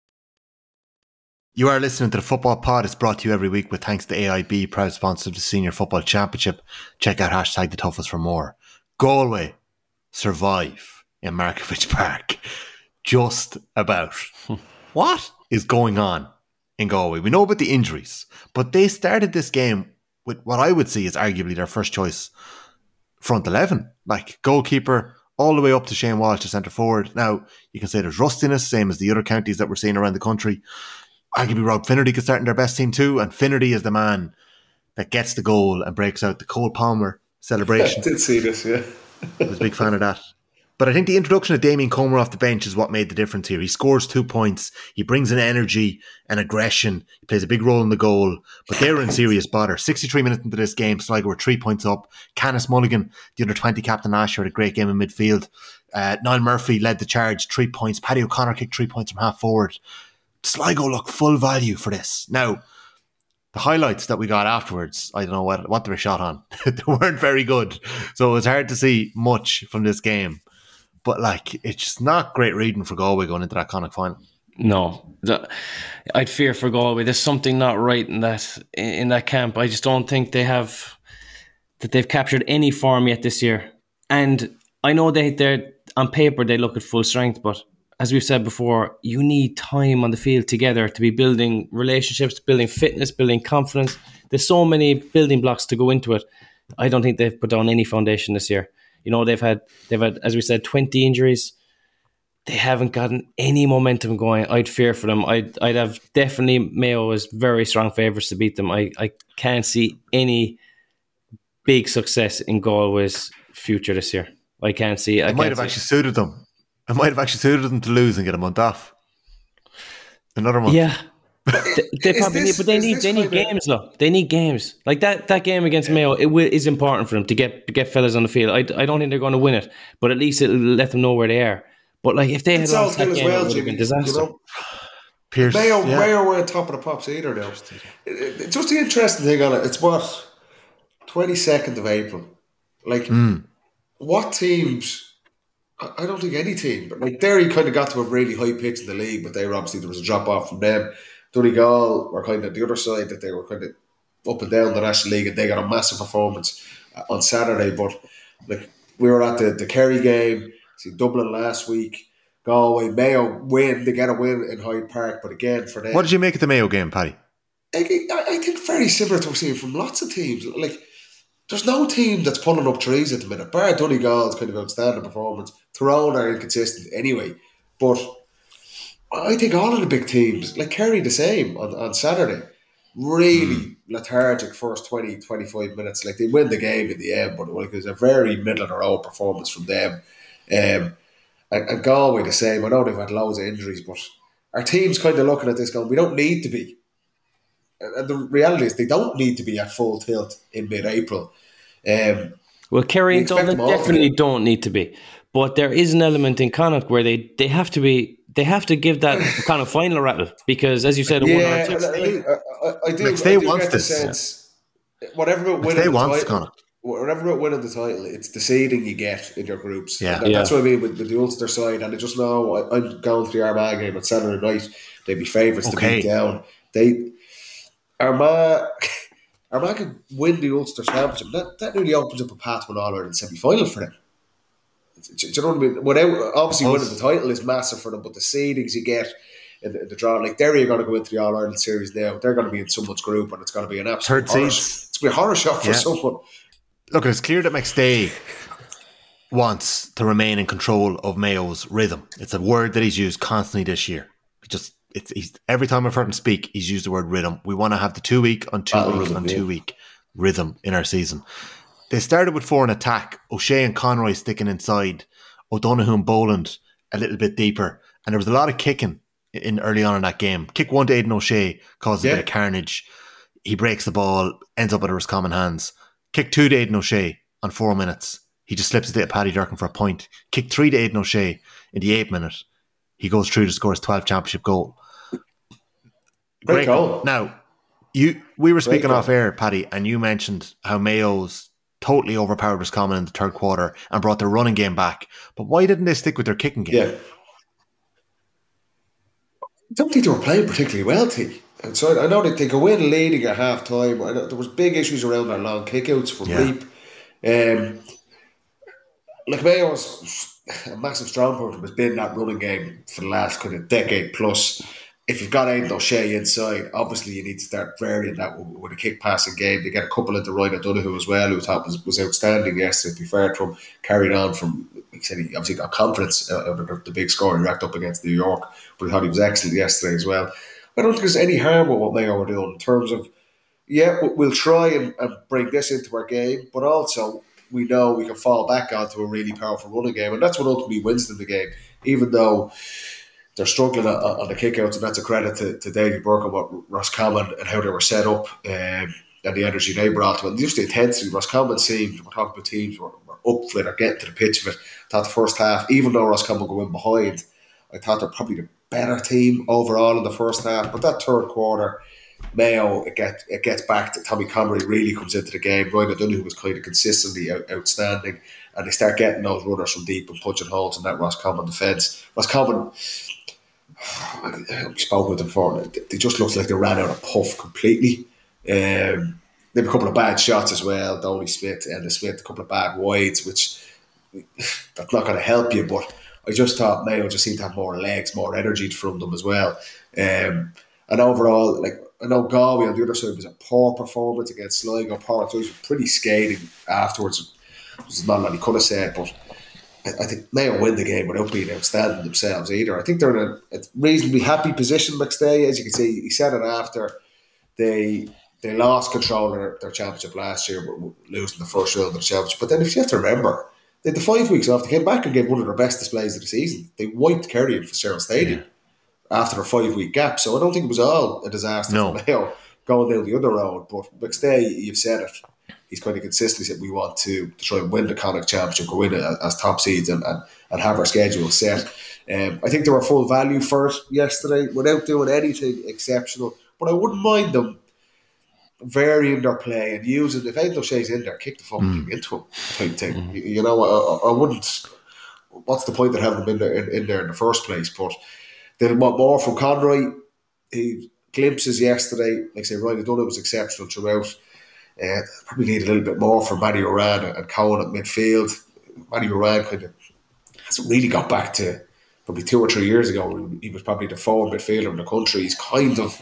You are listening to the Football Pod. It's brought to you every week with thanks to A I B, proud sponsor of the Senior Football Championship. Check out hashtag the toughest for more. Galway survive in Markovich Park. Just about. What is going on in Galway? We know about the injuries, but they started this game with what I would see is arguably their first choice front eleven. Like goalkeeper all the way up to Shane Walsh to centre forward. Now, you can say there's rustiness, same as the other counties that we're seeing around the country. Arguably Rob Finnerty could start in their best team too, and Finnerty is the man that gets the goal and breaks out the Cole Palmer celebration. I did see this, yeah. I was a big fan of that. But I think the introduction of Damien Comer off the bench is what made the difference here. He scores two points. He brings in energy and aggression. He plays a big role in the goal. But they're in serious bother. sixty-three minutes into this game, Sligo were three points up. Canis Mulligan, the under twenty captain last year, had a great game in midfield. Uh, Niall Murphy led the charge, three points. Paddy O'Connor kicked three points from half forward. Sligo look full value for this. Now, the highlights that we got afterwards, I don't know what, what they were shot on. They weren't very good. So it was hard to see much from this game. But, like, it's just not great reading for Galway going into that Connacht final. No, The- I'd fear for Galway. There's something not right in that in that camp. I just don't think they have that they've captured any form yet this year. And I know they they're on paper they look at full strength, but as we've said before, you need time on the field together to be building relationships, building fitness, building confidence. There's so many building blocks to go into it. I don't think they've put down any foundation this year. You know, they've had, they've had, as we said, twenty injuries. They haven't gotten any momentum going. I'd fear for them. I'd, I'd have definitely Mayo as very strong favourites to beat them. I, I can't see any big success in Galway's future this year. I can't see. I It might can't have see. actually suited them. It might have actually suited them to lose and get a month off. Another month. Yeah. they, they Is probably this- need, but they is need this they need kind of- games though. They need games like that. That game against Mayo it will, is important for them to get to get fellas on the field. I, I don't think they're going to win it, but at least it'll let them know where they are. But like if they had It's all lost that still as game, it well, would have Jimmy. been disaster. You know, Pierce. Mayo, yeah. Mayo weren't top of the pops either now. It- it- Just the interesting thing on it, it's what, twenty-second of April. Like, Mm. what teams, I I don't think any team, but like Derry kind of got to have really high picks in the league, but they were obviously, there was a drop off from them. Donegal were kind of the other side, that they were kind of up and down the National League, and they got a massive performance uh, on Saturday. But like we were at the, the Kerry game, see Dublin last week, Galway, Mayo win, they get a win in Hyde Park, but again for them, What did you make of the Mayo game, Paddy? I, I I think very similar to what we're seeing from lots of teams. Like, there's no team that's pulling up trees at the minute. Bar Donegal's kind of outstanding performance. Tyrone are inconsistent anyway. But I think all of the big teams, like Kerry the same on, on Saturday, really Mm. lethargic first twenty, twenty-five minutes. Like, they win the game in the end, but like, it was a very middle of the road performance from them. Um, and, and Galway the same. I know they've had loads of injuries, but our team's kind of looking at this going, we don't need to be. And the reality is they don't need to be at full tilt in mid-April. Um, Well, Kerry We and expect Dublin them all to definitely be. don't need to be, but there is an element in Connacht where they, they have to be. They have to give that kind of final rattle because, as you said, a one yeah, or two. I, I, I, I do, Like, I Stay do wants get the this. sense, whatever about Stay winning the wants title, Connacht. whatever about winning the title, it's the seeding you get in your groups. Yeah. And that- Yeah. That's what I mean with, with the Ulster side. And I just know I, I'm going to the Armagh game on Saturday night. They'd be favourites to Okay. beat down. They Armagh, Armagh could win the Ulster Championship. That that really opens up a path to an All Ireland semi final for them. Do you know what I mean? Without, obviously, winning the title is massive for them, but the seedings you get in the, in the draw, like Derry are going to go into the All Ireland series now. They're going to be in someone's group, and it's going to be an absolute Third horror. seeds. It's going to be a horror shock for Yeah. someone. Look, it's clear that McStay wants to remain in control of Mayo's rhythm. It's a word that he's used constantly this year. He just it's he's, every time I've heard him speak, he's used the word rhythm. We want to have the two week on two Battle week rhythm, on yeah. two week rhythm in our season. they started with four in attack, O'Shea and Conroy sticking inside, O'Donoghue and Boland a little bit deeper, and there was a lot of kicking in early on in that game. Kick one to Aidan O'Shea causes yeah. a bit of carnage. He breaks the ball, ends up with Roscommon hands. Kick two to Aidan O'Shea on four minutes. He just slips it to Paddy Durkin for a point. Kick three to Aidan O'Shea in the eighth minute. He goes through to score his twelfth championship goal. Great, Great goal. Now, you we were speaking off air, Paddy, and you mentioned how Mayo's totally overpowered Roscommon in the third quarter and brought their running game back. But why didn't they stick with their kicking game? Yeah. I don't think they were playing particularly well, T. And so I know that they go in leading at half time. I know there was big issues around their long kickouts from yeah. Reap. Um, like Mayo's a massive strong point has been that running game for the last kind of decade plus. If you've got Aidan O'Shea inside, obviously you need to start varying that with, with a kick passing game. They get a couple into Ryan O'Donoghue as well, who I thought was, was outstanding yesterday. To be fair to him, carried on from, he said he obviously got confidence out of the, the big score he racked up against New York, but I thought he was excellent yesterday as well. I don't think there's any harm with what Mayo are doing in terms of, yeah, we'll try and, and bring this into our game, but also we know we can fall back onto a really powerful running game, and that's what ultimately wins them the game, even though they're struggling on, on the kickouts, and that's a credit to, to Davy Burke and what Roscommon and how they were set up um, and the energy they brought to it. And just the intensity. Roscommon seemed, we're talking about teams, were, were up for it or getting to the pitch of it. I thought the first half, even though Roscommon go in behind, I thought they're probably the better team overall in the first half. But that third quarter, Mayo, it, get, it gets back to Tommy Conroy really comes into the game. Ryan O'Donoghue was kind of consistently out, outstanding, and they start getting those runners from deep and punching holes in that Roscommon defence. Roscommon, we spoke with them before, they just looked like they ran out of puff completely. Um, they have a couple of bad shots as well, Donny Smith and the Smith, a couple of bad wides, which that's not going to help you, but I just thought Mayo just seemed to have more legs, more energy from them as well. Um, and overall, like I know Galway on the other side was a poor performance against Sligo. Poor, so it was pretty scathing afterwards. There's not a lot he could have said, but I, I think Mayo win the game without being outstanding themselves either. I think they're in a, a reasonably happy position next day. As you can see, he said it after they they lost control of their, their championship last year, losing the first round of the championship. But then if you have to remember, they had the five weeks off. They came back and gave one of their best displays of the season. They wiped Kerry in Fitzgerald Stadium yeah. after a five-week gap. So I don't think it was all a disaster no. for Mayo going down the other road. But McStay, you've said it. He's kind of consistently said we want to, to try and win the Connacht Championship, go in as, as top seeds and, and, and have our schedule set. Um, I think they were full value for it yesterday without doing anything exceptional. But I wouldn't mind them varying their play and using, if Aidan O'Shea's in there, kick the fucking mm. into him type thing. Mm. You, you know, I, I wouldn't. What's the point of having him in there in, in there in the first place? But they'll want more from Conroy. He glimpses yesterday, like I say, Ryan O'Donoghue was exceptional throughout. Uh, probably need a little bit more from Matty Oran and Cohen at midfield. Matty Oran kind of hasn't really got back to probably two or three years ago. He was probably the forward midfielder in the country. He's kind of.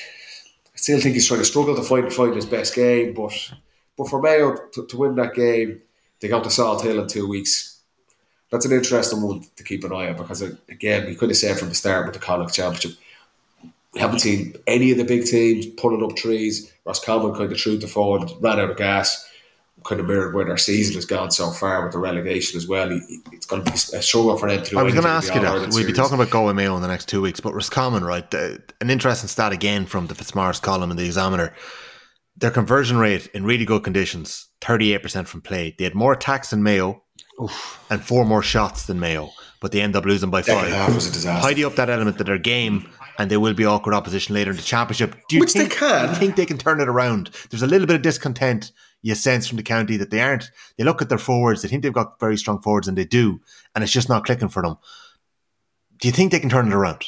I still think he's trying to struggle to find find his best game, but but for Mayo to, to win that game, they go to Salt Hill in two weeks. That's an interesting one to keep an eye on because, again, we could have said from the start with the Connacht Championship, we haven't seen any of the big teams pulling up trees. Roscommon kind of threw the forward, ran out of gas, kind of mirrored where their season has gone so far with the relegation as well. It's going to be a struggle for them to do. I was going to ask you that. We'll series. be talking about Galway Mayo in the next two weeks, but Roscommon, right? The, an interesting stat again from the Fitzmaurice column in the Examiner. Their conversion rate in really good conditions, thirty-eight percent from play. They had more attacks than Mayo Oof. and four more shots than Mayo, but they end up losing by Second five. Half was a disaster. Tidy up that element of their game, and they will be awkward opposition later in the championship. Do you Which think, they can. Do you think they can turn it around? There's a little bit of discontent you sense from the county that they aren't. They look at their forwards, they think they've got very strong forwards, and they do, and it's just not clicking for them. Do you think they can turn it around?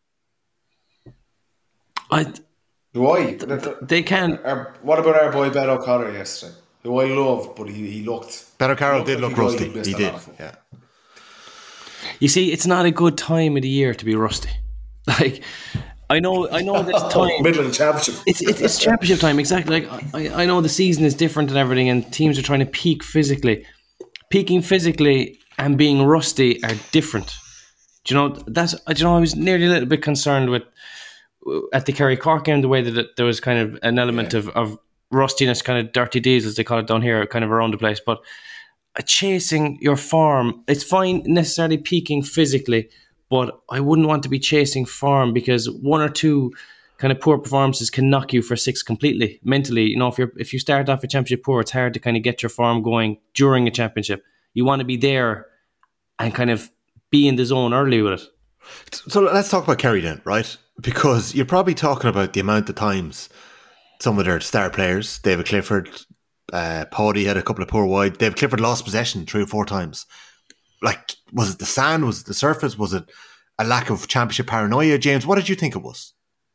I Why? They can. Our, what about our boy Ben O'Connor yesterday? Who I love, but he, he looked. Ben O'Carroll did like look rusty. He, he did. Yeah. You see, it's not a good time of the year to be rusty. Like, I know, I know this time. Middle of the championship. It's, it's it's championship time, exactly. Like I, I know the season is different and everything, and teams are trying to peak physically. Peaking physically and being rusty are different. Do you know that's? Do you know I was nearly a little bit concerned with at the Kerry Cork game the way that it, there was kind of an element yeah. of, of rustiness, kind of dirty deeds, as they call it down here, kind of around the place. But uh, chasing your form, it's fine necessarily peaking physically, but I wouldn't want to be chasing form, because one or two kind of poor performances can knock you for six completely mentally. You know, if you're if you start off a championship poor, it's hard to kind of get your form going during a championship. You want to be there and kind of be in the zone early with it. So let's talk about Kerry then, right? Because you're probably talking about the amount of times some of their star players, David Clifford, uh, Paddy had a couple of poor wide. David Clifford lost possession three or four times. Like, was it the sand? Was it the surface? Was it a lack of championship paranoia? James, what did you think it was?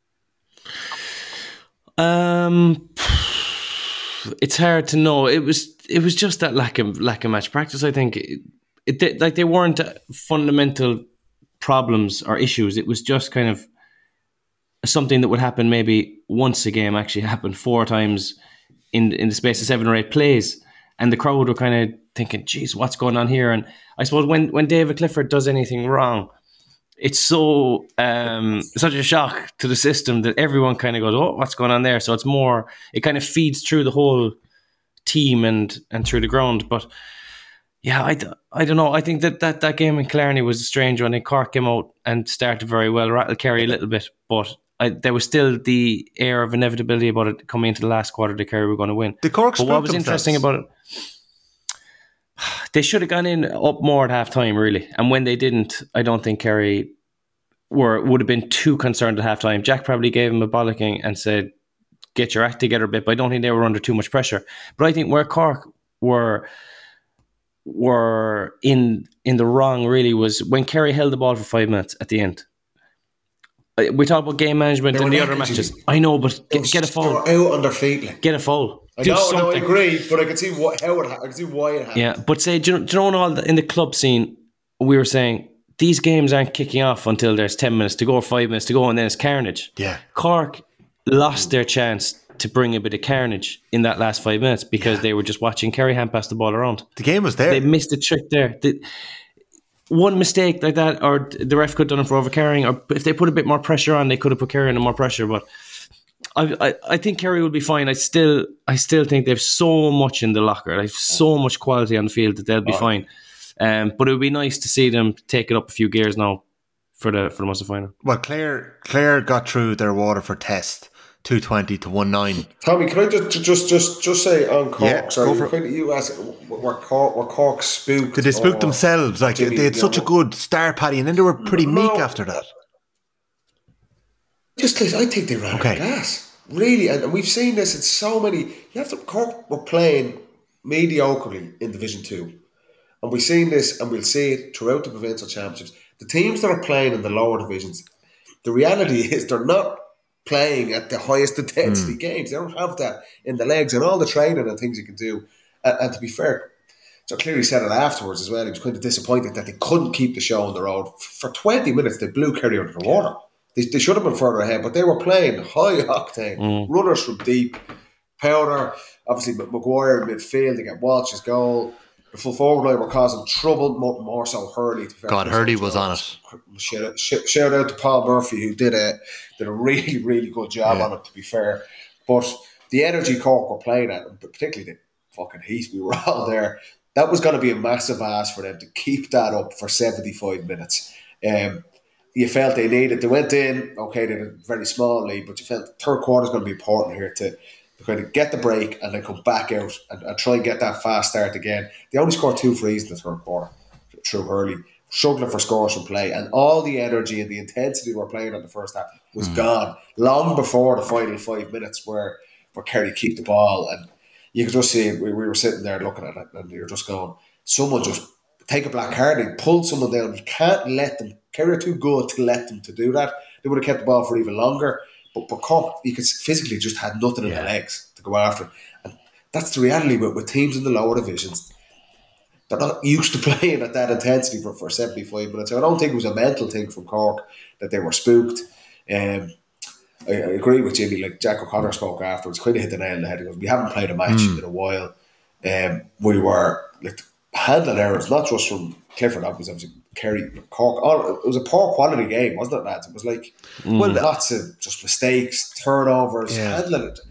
Um, it's hard to know. It was it was just that lack of lack of match practice. I think it, it like they weren't fundamental problems or issues. It was just kind of something that would happen maybe once a game. Actually happened four times in in the space of seven or eight plays, and the crowd were kind of thinking, "Geez, what's going on here?" And I suppose when when David Clifford does anything wrong, it's so um, such a shock to the system that everyone kind of goes, "Oh, what's going on there?" So it's more, it kind of feeds through the whole team and and through the ground. But yeah, I, I don't know. I think that, that that game in Killarney was a strange one. And Cork came out and started very well, rattled Kerry a little bit, but I, there was still the air of inevitability about it coming into the last quarter that Kerry were going to win. The Cork but what was themselves. Interesting about it, they should have gone in up more at half time, really. And when they didn't, I don't think Kerry were would have been too concerned at half time. Jack probably gave him a bollocking and said, "Get your act together a bit," but I don't think they were under too much pressure. But I think where Cork were were in in the wrong, really, was when Kerry held the ball for five minutes at the end. We talk about game management and the other matches. I know, but get, get a foul. Out on their feet. Like. Get a foul. I know, no, I agree, but I can see what, how it. I can see why it happened. Yeah, but say, do you know, do you know all the, in the club scene, we were saying these games aren't kicking off until there's ten minutes to go or five minutes to go, and then it's carnage. Yeah, Cork lost their chance to bring a bit of carnage in that last five minutes because yeah. they were just watching Kerry hand pass the ball around. The game was there. They missed a trick there. The, one mistake like that, or the ref could have done it for overcarrying, or if they put a bit more pressure on, they could have put Kerry under more pressure. But I, I, I think Kerry will be fine. I still, I still think they've so much in the locker, they've so much quality on the field that they'll be oh. fine. Um, but it would be nice to see them take it up a few gears now for the for the Munster final. Well, Clare, Clare got through their Waterford test. two twenty to one nine. Tommy, can I just just just just say on Cork? Yeah, sorry, you, you asked were Cork were Cork spooked? Did they spook themselves? Like Jimmy, they had such know, a good start, Paddy, and then they were pretty no, meek after that. Just I think they ran okay. out of gas, really, and, and we've seen this in so many. You have to Cork were playing mediocrely in Division Two, and we've seen this, and we'll see it throughout the provincial championships. The teams that are playing in the lower divisions, the reality is they're not playing at the highest intensity mm. games. They don't have that in the legs and all the training and things you can do. And, and to be fair, so clearly said it afterwards as well. He was kind of disappointed that they couldn't keep the show on the road. For twenty minutes, they blew Kerry under the water. They, they should have been further ahead, but they were playing high octane, mm. runners from deep, powder. Obviously, Maguire in midfield, they get Walsh's goal. The full forward line were causing trouble, more, more so Hurley. To God, Hurley was on it. Shout out, shout out to Paul Murphy, who did a did a really, really good job yeah. on it, to be fair. But the energy Cork were playing at, particularly the fucking heat, we were all there, that was going to be a massive ask for them to keep that up for seventy-five minutes. Um, you felt they needed, they went in, okay, they had a very small lead, but you felt the third quarter is going to be important here to to kind of get the break and then come back out and, and try and get that fast start again. They only scored two frees in the third quarter through Hurley, struggling for scores from play, and all the energy and the intensity we were playing in the first half was mm. gone long before the final five minutes where, where Kerry kept the ball. And you could just see it. We, we were sitting there looking at it and you're just going, someone just take a black card and pull someone down. You can't let them, Kerry are too good to let them to do that. They would have kept the ball for even longer. But, but Cork, you could physically just had nothing in yeah. their legs to go after. And that's the reality with, with teams in the lower divisions. They're not used to playing at that intensity for, for seventy-five minutes. I don't think it was a mental thing from Cork that they were spooked. Um, I, I agree with Jimmy. Like Jack O'Connor spoke afterwards, kind of hit the nail on the head. He goes, we haven't played a match mm. in a while. Um, we were like handling errors, not just from Clifford, that was obviously Kerry, Cork. All, it was a poor quality game, wasn't it, lads? It was like mm. well, lots of just mistakes, turnovers, yeah. handling it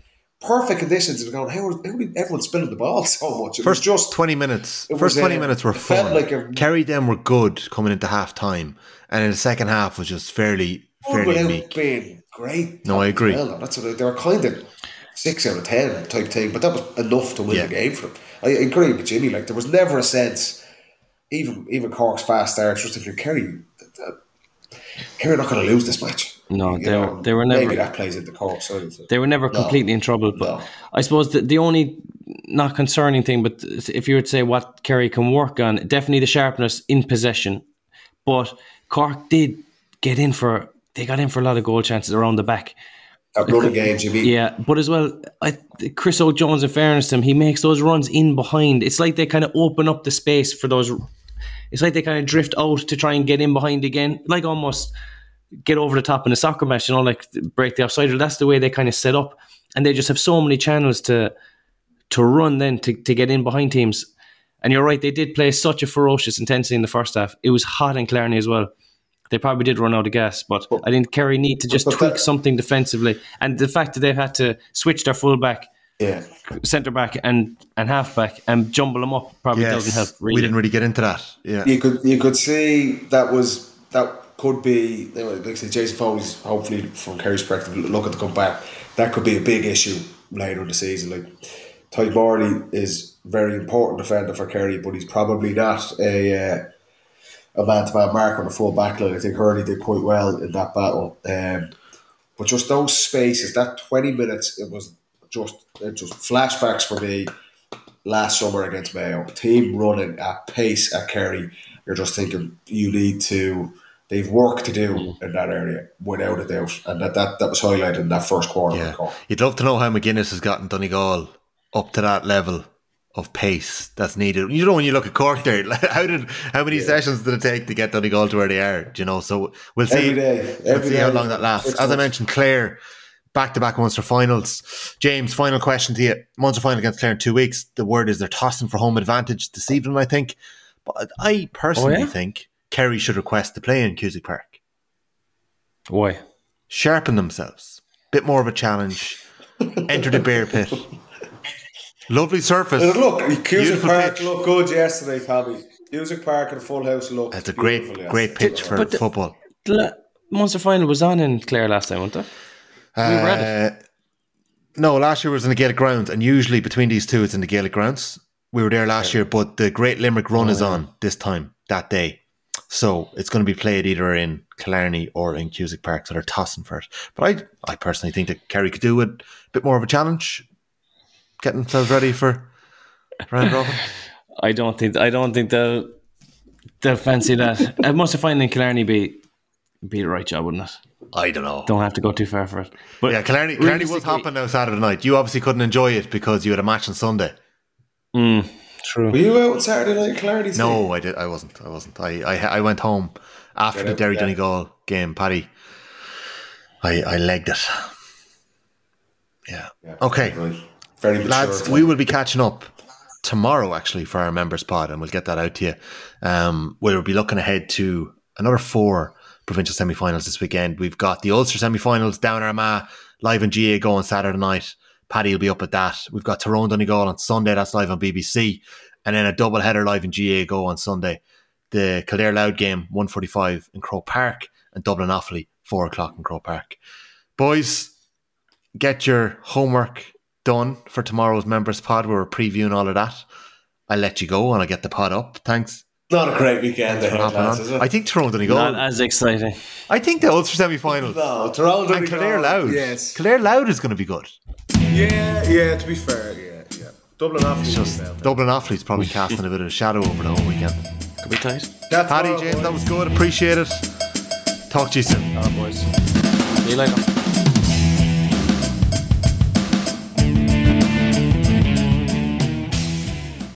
perfect conditions. And going, how, how did everyone spinning the ball so much? It First was just twenty minutes. it First was, twenty uh, minutes were it felt fun. like a- Kerry them were good coming into half time, and in the second half was just fairly fairly without meek. being great. No, I agree. Well, that's what they were kind of six out of ten type thing, but that was enough to win Yeah. the game for them. I, I agree with Jimmy. Like there was never a sense, even even Cork's fast starts. Just if you're Kerry, Kerry are not going to lose this match. No, You they know, were, they were never. Maybe that plays into Cork side. They were never No. completely in trouble. But No. I suppose the, the only not concerning thing, but if you would say what Kerry can work on, definitely the sharpness in possession. But Cork did get in for, they got in for a lot of goal chances around the back. That running game, Jimmy. Yeah, but as well, I, Chris O'Jones, in fairness to him, he makes those runs in behind. It's like they kind of open up the space for those. It's like they kind of drift out to try and get in behind again, like almost get over the top in a soccer match, you know, like break the offside. That's the way they kind of set up, and they just have so many channels to to run then to, to get in behind teams. And you're right, they did play such a ferocious intensity in the first half. It was hot in Clarny as well. They probably did run out of gas, but I think Kerry need to just But tweak that- something defensively. And the fact that they've had to switch their fullback, Yeah. centre back, and and half back and jumble them up probably Yes, doesn't help. Really, we didn't really get into that. Yeah, You could you could see that was that could be you know, like I say, Jason Foley's hopefully from Kerry's perspective looking to come back. That could be a big issue later in the season. Like Tyke Morley is a very important defender for Kerry, but he's probably not a uh, a man to man mark on the full back line. I think Hurley did quite well in that battle. Um, but just those spaces, that twenty minutes, it was just it just flashbacks for me last summer against Mayo. Team running at pace at Kerry. You're just thinking you need to. They've work to do in that area, without a doubt, and that that, that was highlighted in that first quarter. yeah. Of the Cork. You'd love to know how McGuinness has gotten Donegal up to that level of pace that's needed. You know, when you look at Cork there, like, how did how many sessions did it take to get Donegal to where they are? Do you know, so we'll see. Every day, we'll every see how day. long that lasts. Six As I months. mentioned, Clare back to back Munster finals. James, final question to you: Munster final against Clare in two weeks. The word is they're tossing for home advantage this evening, I think. But I personally Oh, yeah? think Kerry should request to play in Cusack Park. why? Sharpen themselves. Bit more of a challenge. Enter the bear pit. Lovely surface. And look, Cusack Beautiful Park pitch. looked good yesterday, Tommy. Cusack Park and Full House looked. It's a beautiful great, great yesterday. pitch for But the- football. The la- Munster final was on in Clare last time, wasn't it? We were at it. Uh, no, last year was in the Gaelic grounds, and usually between these two, it's in the Gaelic grounds. We were there last year, but the Great Limerick Run is on this time, that day. So it's going to be played either in Killarney or in Cusack Park, so they're tossing for it. But I, I personally think that Kerry could do it a bit more of a challenge, getting themselves ready for round robin. I don't think I don't think they'll they'll fancy that. I must have found in Killarney be be the right job, wouldn't it? I don't know. Don't have to go too far for it. But yeah, Killarney, Killarney was realistically- hopping now Saturday night. You obviously couldn't enjoy it because you had a match on Sunday. Mm, true. Were you out on Saturday night, Clarity? No, I did. I wasn't. I wasn't. I I, I went home after Get the out, Derry yeah. Donegal game. Paddy, I I legged it. Yeah. Yeah, Okay, right. Very mature. lads, we will be catching up tomorrow actually for our members pod, and we'll get that out to you. Um, we'll be looking ahead to another four provincial semi-finals this weekend. We've got the Ulster semi-finals down Armagh live on G A A Go on Saturday night. Paddy will be up at that. We've got Tyrone Donegal on Sunday. That's live on B B C, and then a double header live in G A A Go on Sunday. The Kildare Loud game one forty-five in Croke Park, and Dublin Offaly four o'clock in Croke Park. Boys, get your homework done for tomorrow's members pod. We're previewing all of that. I'll let you go and I'll get the pod up. Thanks. Not a great weekend Thanks for ahead, hopping lads, on. is it? I think Tyrone Donegal. Not as exciting. I think the Ulster semi-finals. No, Tyrone And Kildare Donegal, Loud. yes. Kildare Loud is going to be good. Yeah, yeah, to be fair, yeah, yeah. Dublin Offaly. It's just Dublin Offaly's probably casting a bit of a shadow over the whole weekend. Could be tight. That's Paddy, all, James, boys. that was good. Appreciate it. Talk to you soon. All right, boys. See you later.